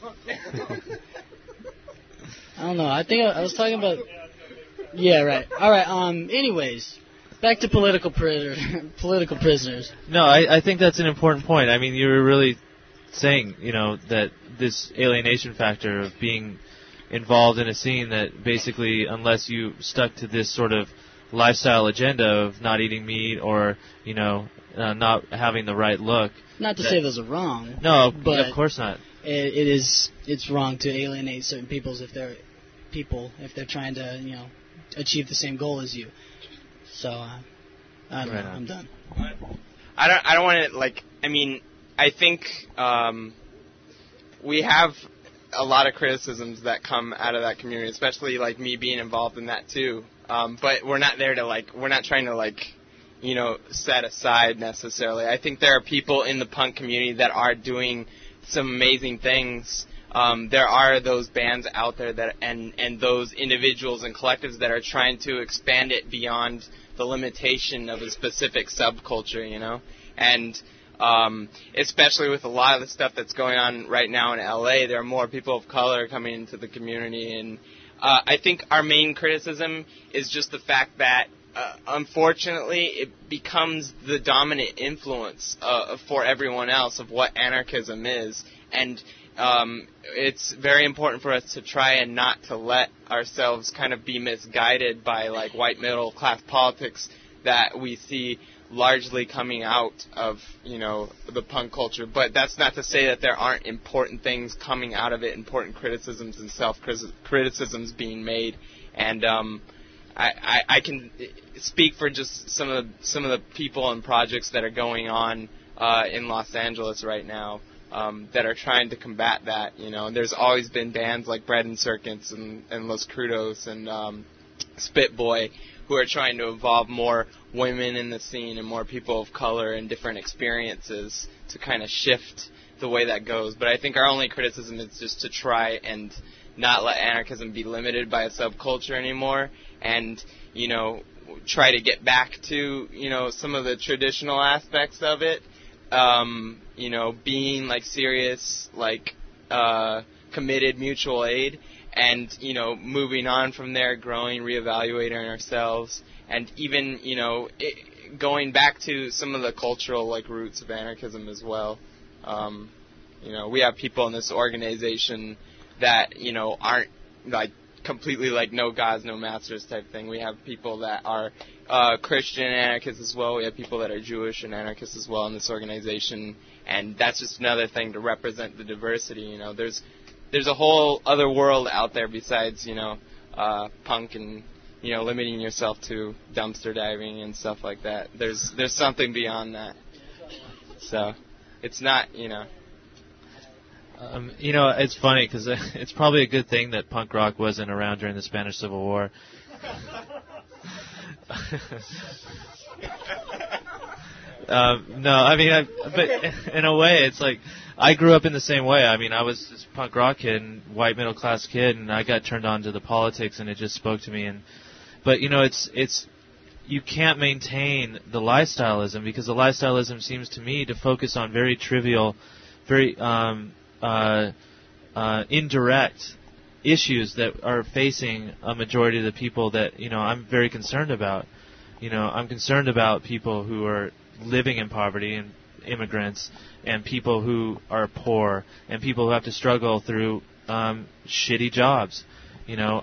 I don't know. I think I was talking about. Yeah, right. All right. Anyways. Back to political prisoners. No, I think that's an important point. I mean, you were really saying, that this alienation factor of being involved in a scene that basically, unless you stuck to this sort of lifestyle agenda of not eating meat or, not having the right look. Not to say those are wrong. No, but of course not. It's wrong to alienate certain peoples if they're trying to, achieve the same goal as you. So, I don't know. I'm done. I don't want to, I think we have a lot of criticisms that come out of that community, especially, me being involved in that, too. But we're not there to, we're not trying to, set aside necessarily. I think there are people in the punk community that are doing some amazing things. There are those bands out there that and those individuals and collectives that are trying to expand it beyond the limitation of a specific subculture, and especially with a lot of the stuff that's going on right now in LA, there are more people of color coming into the community, and I think our main criticism is just the fact that unfortunately it becomes the dominant influence for everyone else of what anarchism is, and it's very important for us to try and not to let ourselves kind of be misguided by white middle class politics that we see largely coming out of the punk culture. But that's not to say that there aren't important things coming out of it, important criticisms and self-criticisms being made. And I can speak for just some of the people and projects that are going on in Los Angeles right now. That are trying to combat that, and there's always been bands like Bread and Circuits and Los Crudos and Spit Boy who are trying to involve more women in the scene and more people of color and different experiences to kind of shift the way that goes. But I think our only criticism is just to try and not let anarchism be limited by a subculture anymore, and try to get back to some of the traditional aspects of it. Being serious, committed mutual aid, and, moving on from there, growing, reevaluating ourselves, and even, going back to some of the cultural, roots of anarchism as well. You know, we have people in this organization that, you know, aren't like completely like no gods, no masters type thing. We have people that are Christian anarchists as well. We have people that are Jewish and anarchists as well in this organization, and that's just another thing to represent the diversity. You know, there's a whole other world out there besides, you know, punk and, you know, limiting yourself to dumpster diving and stuff like that. There's something beyond that. So it's not, you know. You know, it's funny because it's probably a good thing that punk rock wasn't around during the Spanish Civil War. No, I mean, but in a way, it's like I grew up in the same way. I mean, I was this punk rock kid, and white middle class kid, and I got turned on to the politics, and it just spoke to me. But you know, it's you can't maintain the lifestyleism because the lifestyleism seems to me to focus on very trivial, very indirect issues that are facing a majority of the people that, you know, I'm very concerned about. You know, I'm concerned about people who are living in poverty and immigrants and people who are poor and people who have to struggle through shitty jobs. You know,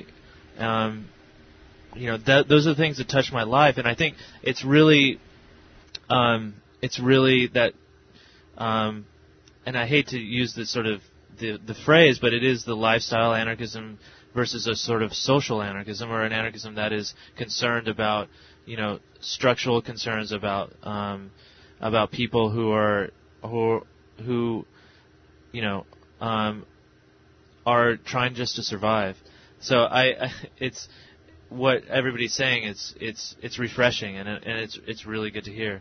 those are the things that touch my life, and I think it's really that, and I hate to use this sort of the phrase, but it is the lifestyle anarchism versus a sort of social anarchism, or an anarchism that is concerned about, you know, structural concerns about people who you know, are trying just to survive. So it's what everybody's saying. It's refreshing, and it's really good to hear.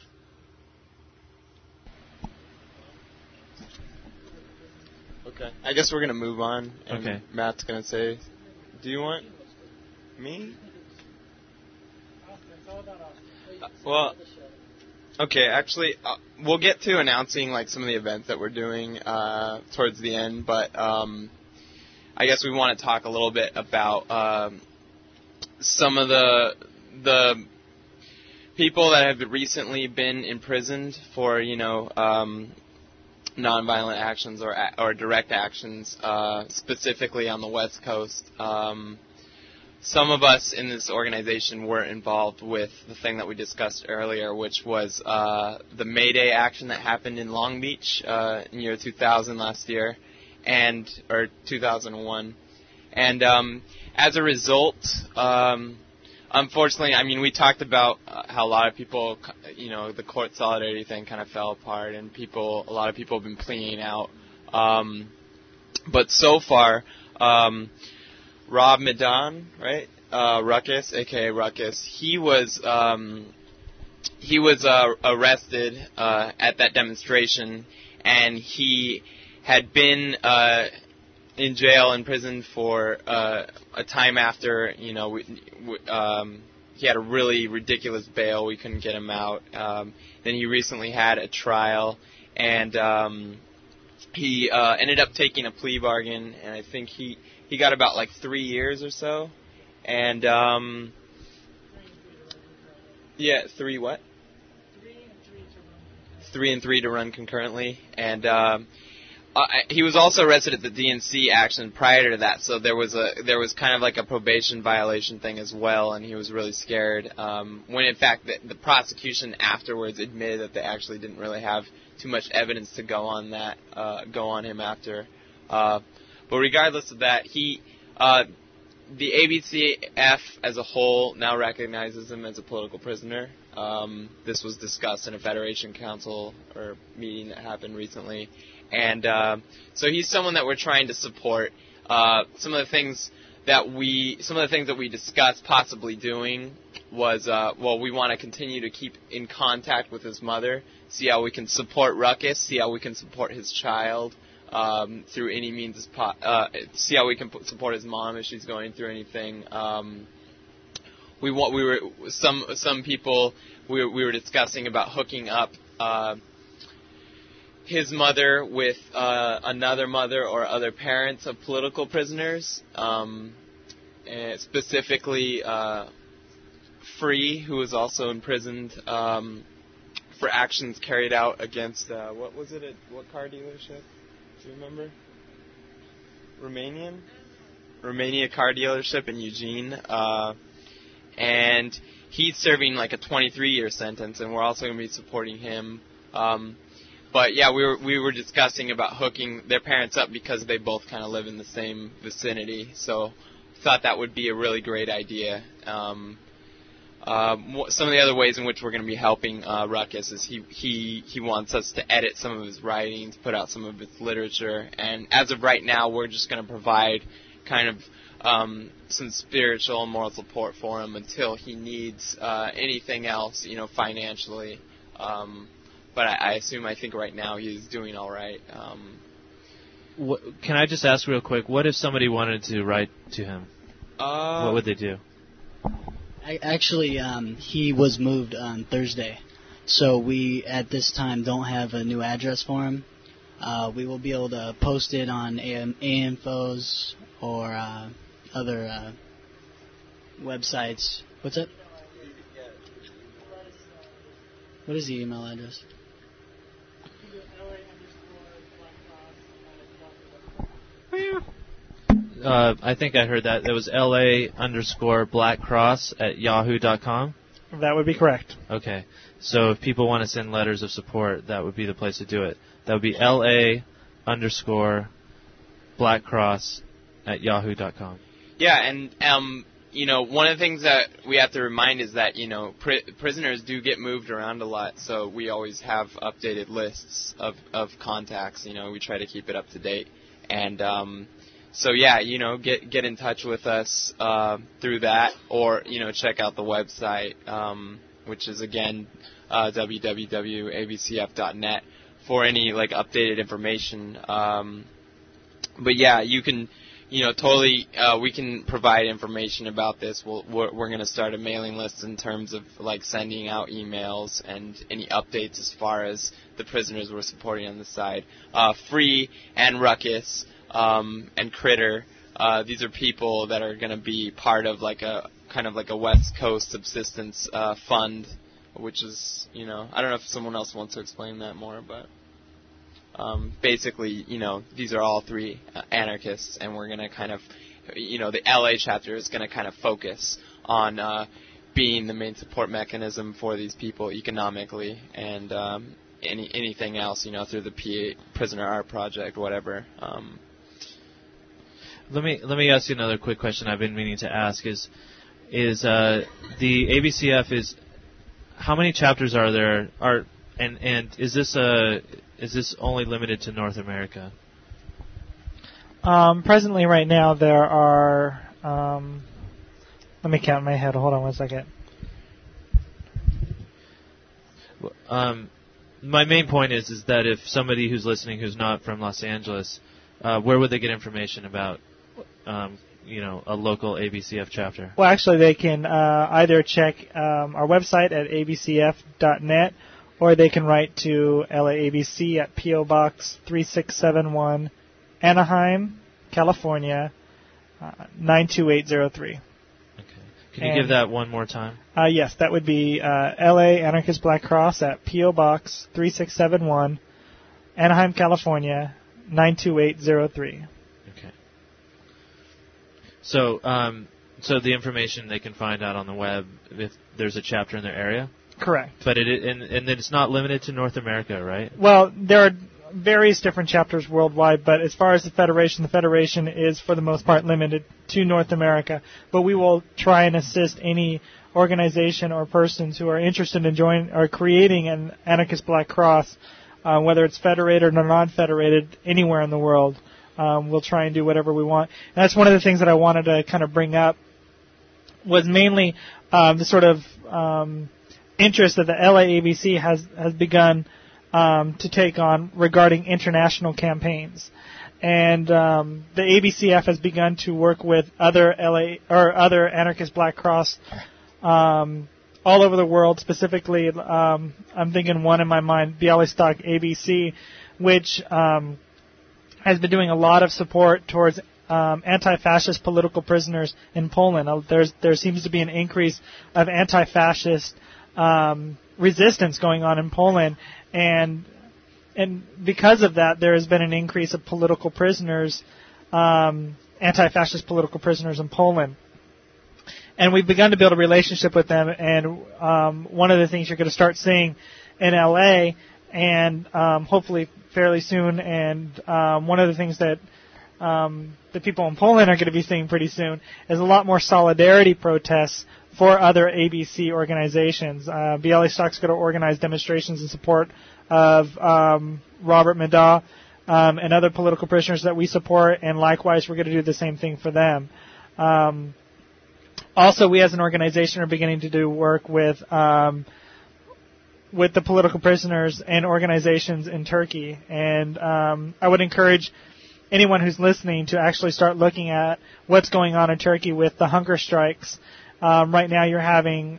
Okay. I guess we're going to move on. And okay. Matt's going to say, do you want me? Well, okay, actually, we'll get to announcing like some of the events that we're doing towards the end, but I guess we want to talk a little bit about some of the people that have recently been imprisoned for, you know, nonviolent actions or direct actions, specifically on the West Coast. Some of us in this organization were involved with the thing that we discussed earlier, which was the May Day action that happened in Long Beach in year 2000 last year, or 2001. And as a result, unfortunately, I mean, we talked about how a lot of people, you know, the court solidarity thing kind of fell apart, and a lot of people have been pleading out. But so far, Rob Medan, right? Ruckus, aka Ruckus. He was arrested at that demonstration, and he had been in jail, in prison for a time after, you know, he had a really ridiculous bail. We couldn't get him out. Then he recently had a trial, and he ended up taking a plea bargain, and I think he got about like 3 years or so. And 3 what? 3 and 3 to run concurrently. And he was also arrested at the DNC action prior to that, so there was kind of like a probation violation thing as well, and he was really scared. When in fact the prosecution afterwards admitted that they actually didn't really have too much evidence to go on him after. But regardless of that, the ABCF as a whole now recognizes him as a political prisoner. This was discussed in a Federation Council or meeting that happened recently. And so he's someone that we're trying to support. Some of the things that we discussed possibly doing was, we want to continue to keep in contact with his mother, see how we can support Ruckus, see how we can support his child through any means, see how we can support his mom if she's going through anything. Some people we were discussing about hooking up his mother with another mother or other parents of political prisoners, and specifically Free, who was also imprisoned for actions carried out against, what was it, what car dealership? Do you remember? Romania car dealership in Eugene. And he's serving like a 23-year sentence, and we're also going to be supporting him. But yeah, we were discussing about hooking their parents up because they both kind of live in the same vicinity. So thought that would be a really great idea. Some of the other ways in which we're going to be helping Ruckus is he wants us to edit some of his writings, put out some of his literature, and as of right now, we're just going to provide kind of some spiritual and moral support for him until he needs anything else, financially. But I think right now he's doing all right. Can I just ask real quick, what if somebody wanted to write to him? What would they do? Actually, he was moved on Thursday, so we at this time don't have a new address for him. We will be able to post it on AInfo's or other websites. What's it? What is the email address? I think I heard that. It was LA_BlackCross@yahoo.com. That would be correct. Okay. So if people want to send letters of support, that would be the place to do it. That would be LA_BlackCross@yahoo.com. Yeah, and one of the things that we have to remind is that prisoners do get moved around a lot, so we always have updated lists of contacts. We try to keep it up to date, and so yeah, get in touch with us through that, or check out the website, which is again www.abcf.net for any updated information. But yeah, you can. Totally, we can provide information about this. We're going to start a mailing list in terms of sending out emails and any updates as far as the prisoners we're supporting on the side. Free and Ruckus and Critter. These are people that are going to be part of a West Coast subsistence fund, which is I don't know if someone else wants to explain that more, but. Basically, these are all three anarchists, and we're going to kind of, the LA chapter is going to kind of focus on being the main support mechanism for these people economically, and anything else, through the PA Prisoner Art Project, whatever. Let me ask you another quick question I've been meaning to ask is the ABCF is how many chapters are there? And is this only limited to North America? Presently, right now, there are... let me count in my head. Hold on 1 second. My main point is that if somebody who's listening who's not from Los Angeles, where would they get information about, a local ABCF chapter? Well, actually, they can either check our website at abcf.net, or they can write to LAABC at P.O. Box 3671, Anaheim, California, 92803. Okay. Can you give that one more time? Yes, that would be LA Anarchist Black Cross at P.O. Box 3671, Anaheim, California, 92803. Okay. So the information they can find out on the web if there's a chapter in their area? Correct. But and it's not limited to North America, right? Well, there are various different chapters worldwide, but as far as the Federation is for the most part limited to North America. But we will try and assist any organization or persons who are interested in joining or creating an Anarchist Black Cross, whether it's federated or non-federated, anywhere in the world. We'll try and do whatever we want. And that's one of the things that I wanted to kind of bring up was mainly the sort of interest that the LAABC has begun to take on regarding international campaigns, and the ABCF has begun to work with other other Anarchist Black Cross all over the world. Specifically, I'm thinking one in my mind, Białystok ABC, which has been doing a lot of support towards anti-fascist political prisoners in Poland. There seems to be an increase of anti-fascist resistance going on in Poland, and because of that, there has been an increase of political prisoners, anti-fascist political prisoners in Poland. And we've begun to build a relationship with them, and one of the things you're going to start seeing in LA, and hopefully fairly soon, and one of the things that the people in Poland are going to be seeing pretty soon is a lot more solidarity protests for other ABC organizations. Białystok is going to organize demonstrations in support of Robert Meda and other political prisoners that we support, and likewise we're going to do the same thing for them. Also, we as an organization are beginning to do work with the political prisoners and organizations in Turkey, and I would encourage anyone who's listening to actually start looking at what's going on in Turkey with the hunger strikes. Right now, you're having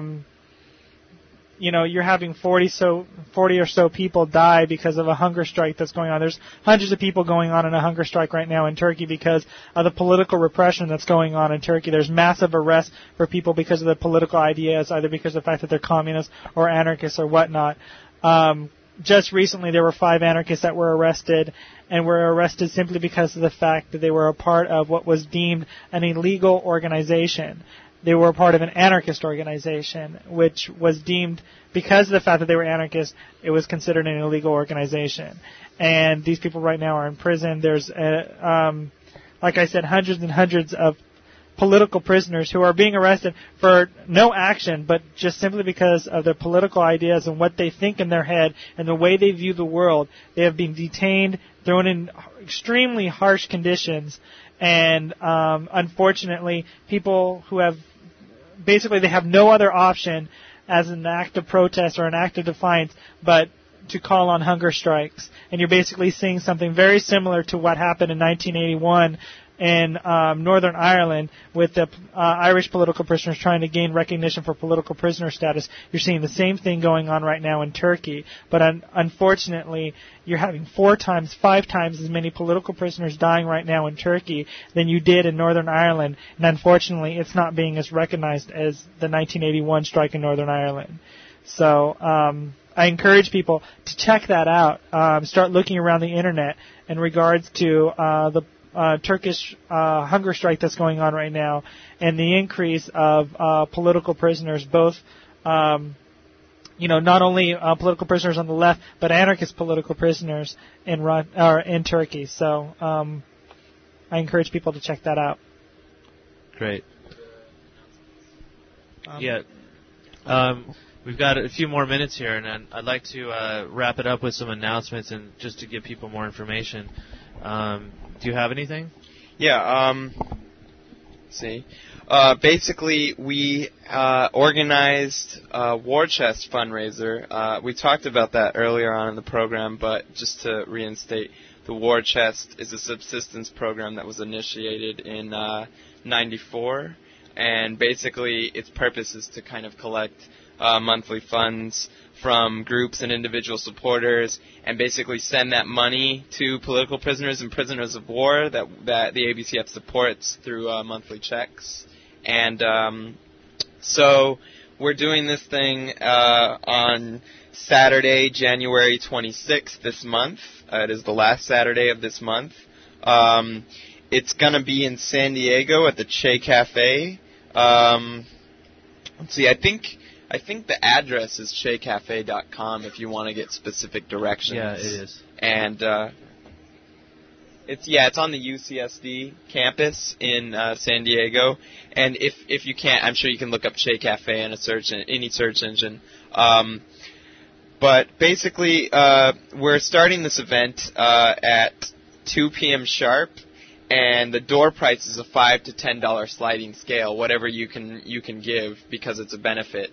40 or so people die because of a hunger strike that's going on. There's hundreds of people going on in a hunger strike right now in Turkey because of the political repression that's going on in Turkey. There's massive arrests for people because of their political ideas, either because of the fact that they're communists or anarchists or whatnot. Just recently, there were 5 anarchists that were arrested, and were arrested simply because of the fact that they were a part of what was deemed an illegal organization. They were a part of an anarchist organization, which was deemed, because of the fact that they were anarchists, it was considered an illegal organization. And these people right now are in prison. There's, like I said, hundreds and hundreds of political prisoners who are being arrested for no action, but just simply because of their political ideas and what they think in their head and the way they view the world. They have been detained, thrown in extremely harsh conditions, and unfortunately, people who have basically they have no other option as an act of protest or an act of defiance but to call on hunger strikes. And you're basically seeing something very similar to what happened in 1981 in Northern Ireland with the Irish political prisoners trying to gain recognition for political prisoner status. You're seeing the same thing going on right now in Turkey. But unfortunately, you're having 4 times, 5 times as many political prisoners dying right now in Turkey than you did in Northern Ireland. And unfortunately, it's not being as recognized as the 1981 strike in Northern Ireland. So I encourage people to check that out. Start looking around the Internet in regards to the Turkish hunger strike that's going on right now, and the increase of political prisoners, both not only political prisoners on the left, but anarchist political prisoners in Turkey. So I encourage people to check that out. Great. We've got a few more minutes here, and I'd like to wrap it up with some announcements and just to give people more information. Do you have anything? Yeah, see. Basically, we organized a War Chest fundraiser. We talked about that earlier on in the program, but just to reinstate, the War Chest is a subsistence program that was initiated in 94, and basically its purpose is to kind of collect monthly funds from groups and individual supporters, and basically send that money to political prisoners and prisoners of war that the ABCF supports through monthly checks. And so we're doing this thing on Saturday, January 26th this month. It is the last Saturday of this month. It's going to be in San Diego at the Che Cafe. Let's see, I think the address is checafe.com if you want to get specific directions. Yeah, it is. And it's on the UCSD campus in San Diego. And if you can't, I'm sure you can look up Che Cafe in any search engine. But basically, we're starting this event at 2 p.m. sharp. And the door price is a $5 to $10 sliding scale, whatever you can give, because it's a benefit.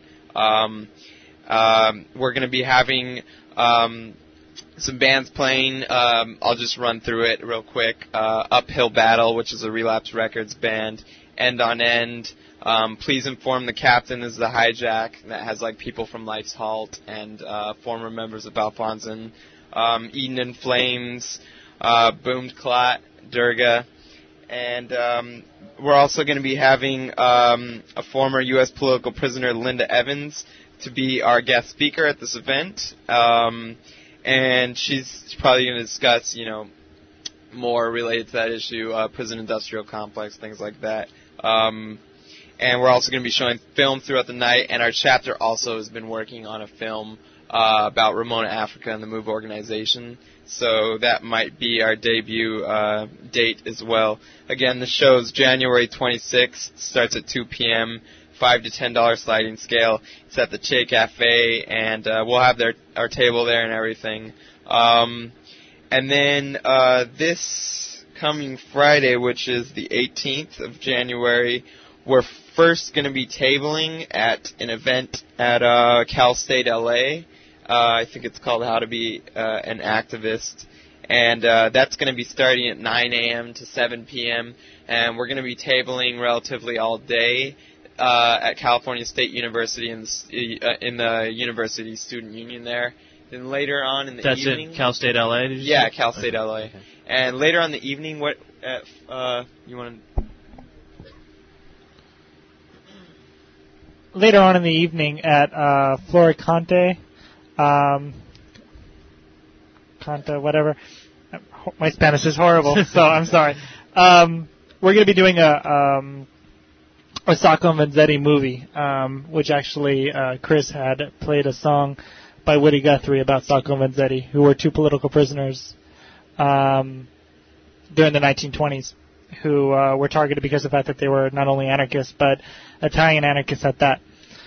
We're going to be having some bands playing. I'll just run through it real quick. Uphill Battle, which is a Relapse Records band. End on End. Please Inform the Captain is the hijack. That has like people from Life's Halt and former members of Alfonsin. Eden in Flames. Boomed Clot. Durga. And we're also going to be having a former U.S. political prisoner, Linda Evans, to be our guest speaker at this event. And she's probably going to discuss, more related to that issue, prison industrial complex, things like that. And we're also going to be showing film throughout the night, and our chapter also has been working on a film about Ramona Africa and the MOVE organization. So that might be our debut date as well. Again, the show is January 26th, starts at 2 p.m., $5 to $10 sliding scale. It's at the Che Cafe, and we'll have our table there and everything. And then this coming Friday, which is the 18th of January, we're first going to be tabling at an event at Cal State LA. I think it's called How to Be an Activist. And that's going to be starting at 9 a.m. to 7 p.m. And we're going to be tabling relatively all day at California State University in the University Student Union there. Then later on in the evening... That's at Cal State LA, did you say? Yeah, Cal State LA. Okay. And later on in the evening, what you want to... Later on in the evening at Floricante, Canta, whatever. My Spanish is horrible, so I'm sorry. We're going to be doing a Sacco and Vanzetti movie, which actually Chris had played a song by Woody Guthrie about Sacco and Vanzetti, who were two political prisoners during the 1920s, who were targeted because of the fact that they were not only anarchists, but Italian anarchists at that.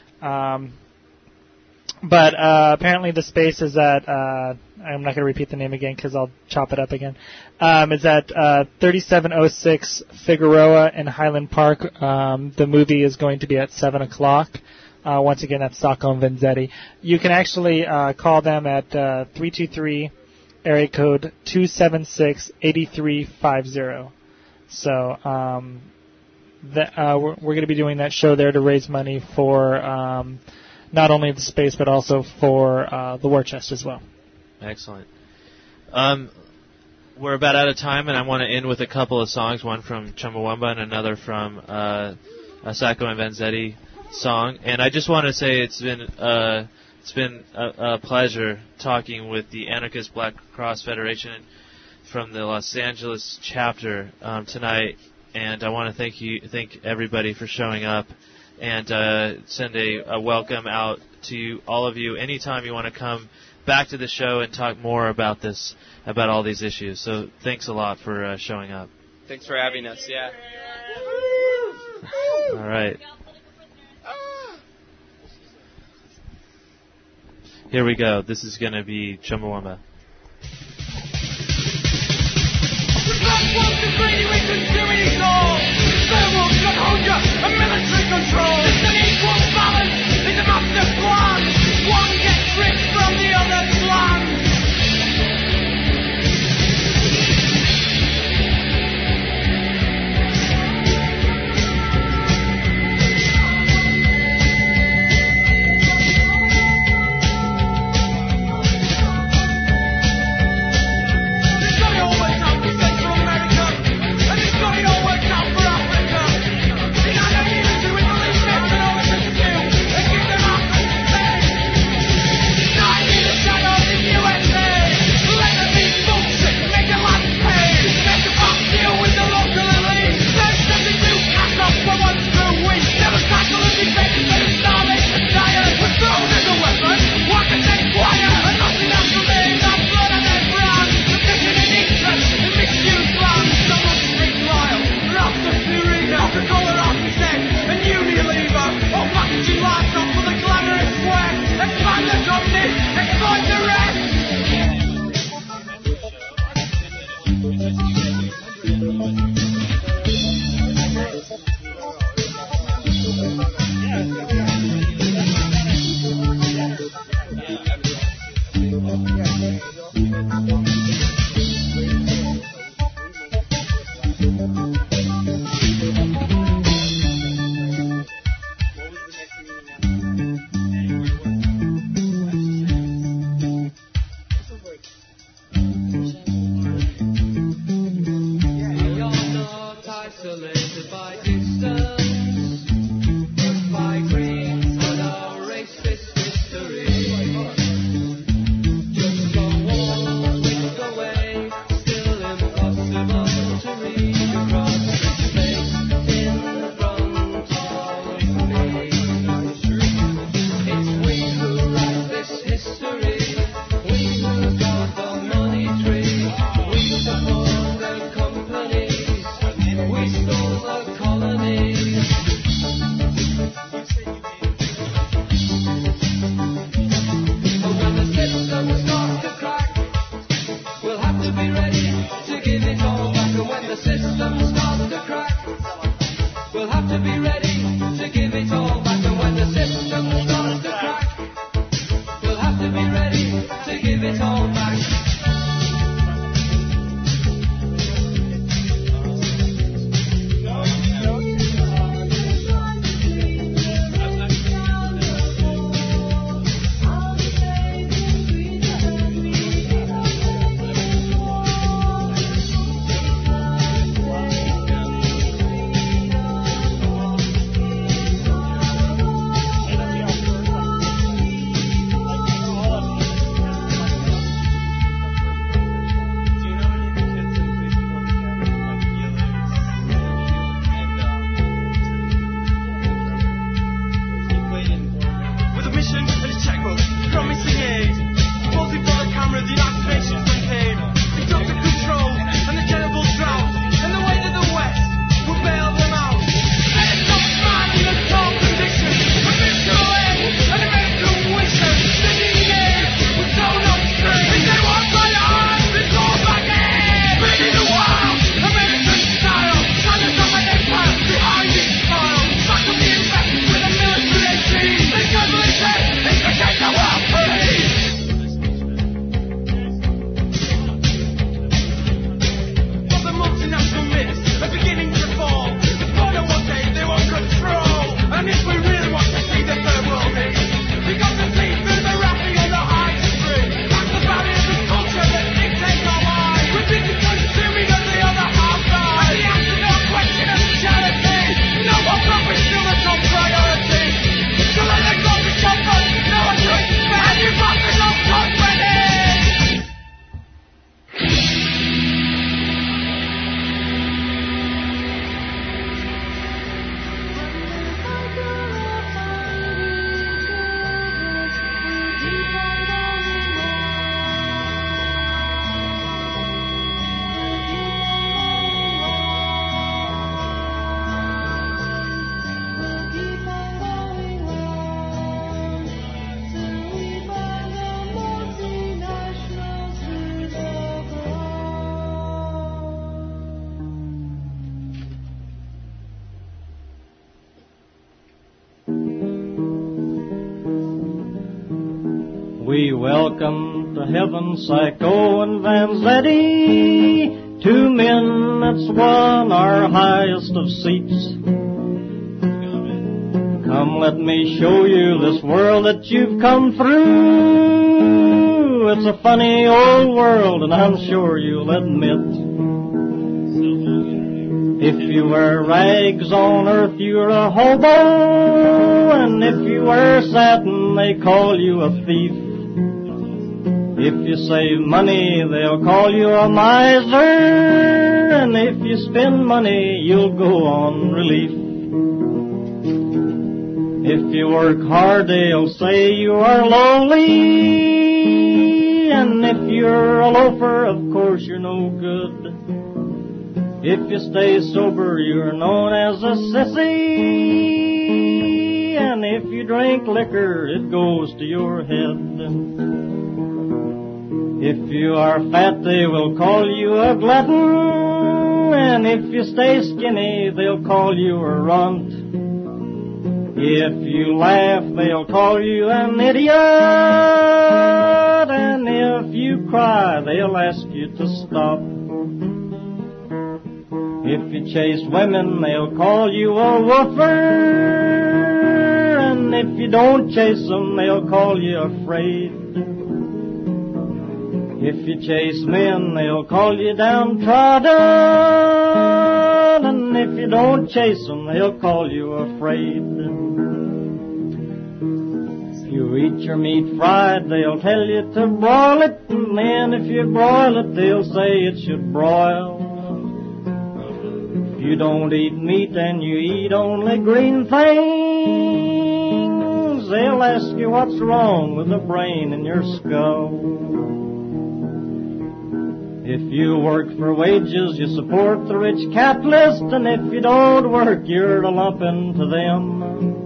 But apparently the space is at, I'm not going to repeat the name again because I'll chop it up again, is at 3706 Figueroa in Highland Park. The movie is going to be at 7 o'clock. Once again, that's Sacco and Vanzetti. You can actually call them at 323 area code 276-8350. So we're going to be doing that show there to raise money for not only the space but also for the War Chest as well. Excellent. We're about out of time, and I want to end with a couple of songs, one from Chumbawamba and another from a Sacco and Vanzetti song. And I just want to say it's been a pleasure talking with the Anarchist Black Cross Federation from the Los Angeles chapter tonight, and I want to thank everybody for showing up, and send a welcome out to all of you anytime you want to come back to the show and talk more about all these issues. So thanks a lot for showing up. Thanks for having us. Yeah. All right. Here we go. This is going to be Chumbawamba. One gets rich from the other's land. We welcome to heaven Psycho and Vanzetti, two men that's won our highest of seats. Come, let me show you this world that you've come through. It's a funny old world, and I'm sure you'll admit. If you wear rags on earth, you're a hobo, and if you wear satin, they call you a thief. If you save money, they'll call you a miser, and if you spend money, you'll go on relief. If you work hard, they'll say you are lowly, and if you're a loafer, of course you're no good. If you stay sober, you're known as a sissy, and if you drink liquor, it goes to your head. If you are fat, they will call you a glutton, and if you stay skinny, they'll call you a runt. If you laugh, they'll call you an idiot, and if you cry, they'll ask you to stop. If you chase women, they'll call you a woofer, and if you don't chase them, they'll call you afraid. If you chase men, they'll call you downtrodden, and if you don't chase them, they'll call you afraid. If you eat your meat fried, they'll tell you to broil it, and then if you broil it, they'll say it should broil. If you don't eat meat and you eat only green things, they'll ask you what's wrong with the brain in your skull. If you work for wages, you support the rich capitalist, and if you don't work, you're a lumping to them.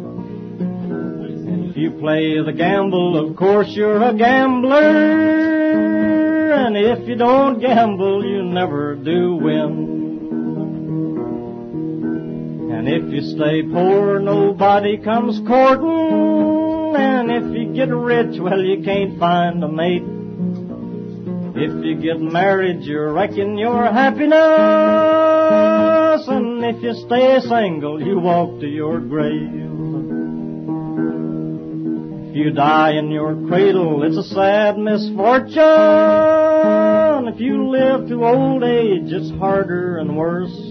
If you play the gamble, of course you're a gambler, and if you don't gamble, you never do win. And if you stay poor, nobody comes courting, and if you get rich, well, you can't find a mate. If you get married, you're wrecking your happiness, and if you stay single, you walk to your grave. If you die in your cradle, it's a sad misfortune. If you live to old age, it's harder and worse.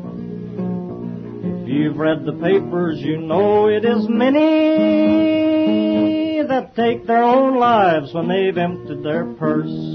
If you've read the papers, you know it is many that take their own lives when they've emptied their purse.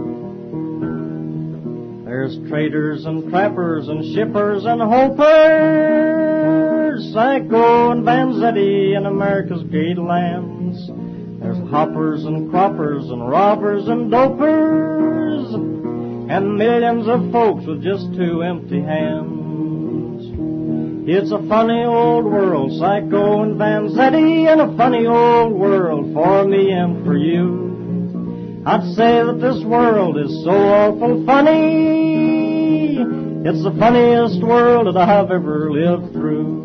There's traders and trappers and shippers and hopers, Psycho and Vanzetti in America's great lands. There's hoppers and croppers and robbers and dopers, and millions of folks with just two empty hands. It's a funny old world, Psycho and Vanzetti, and a funny old world for me and for you. I'd say that this world is so awful funny. It's the funniest world that I've ever lived through.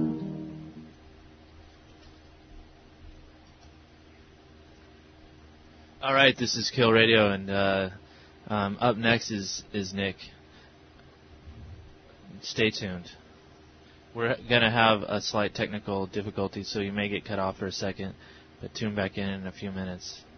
All right, this is Kill Radio, and up next is Nick. Stay tuned. We're going to have a slight technical difficulty, so you may get cut off for a second, but tune back in a few minutes.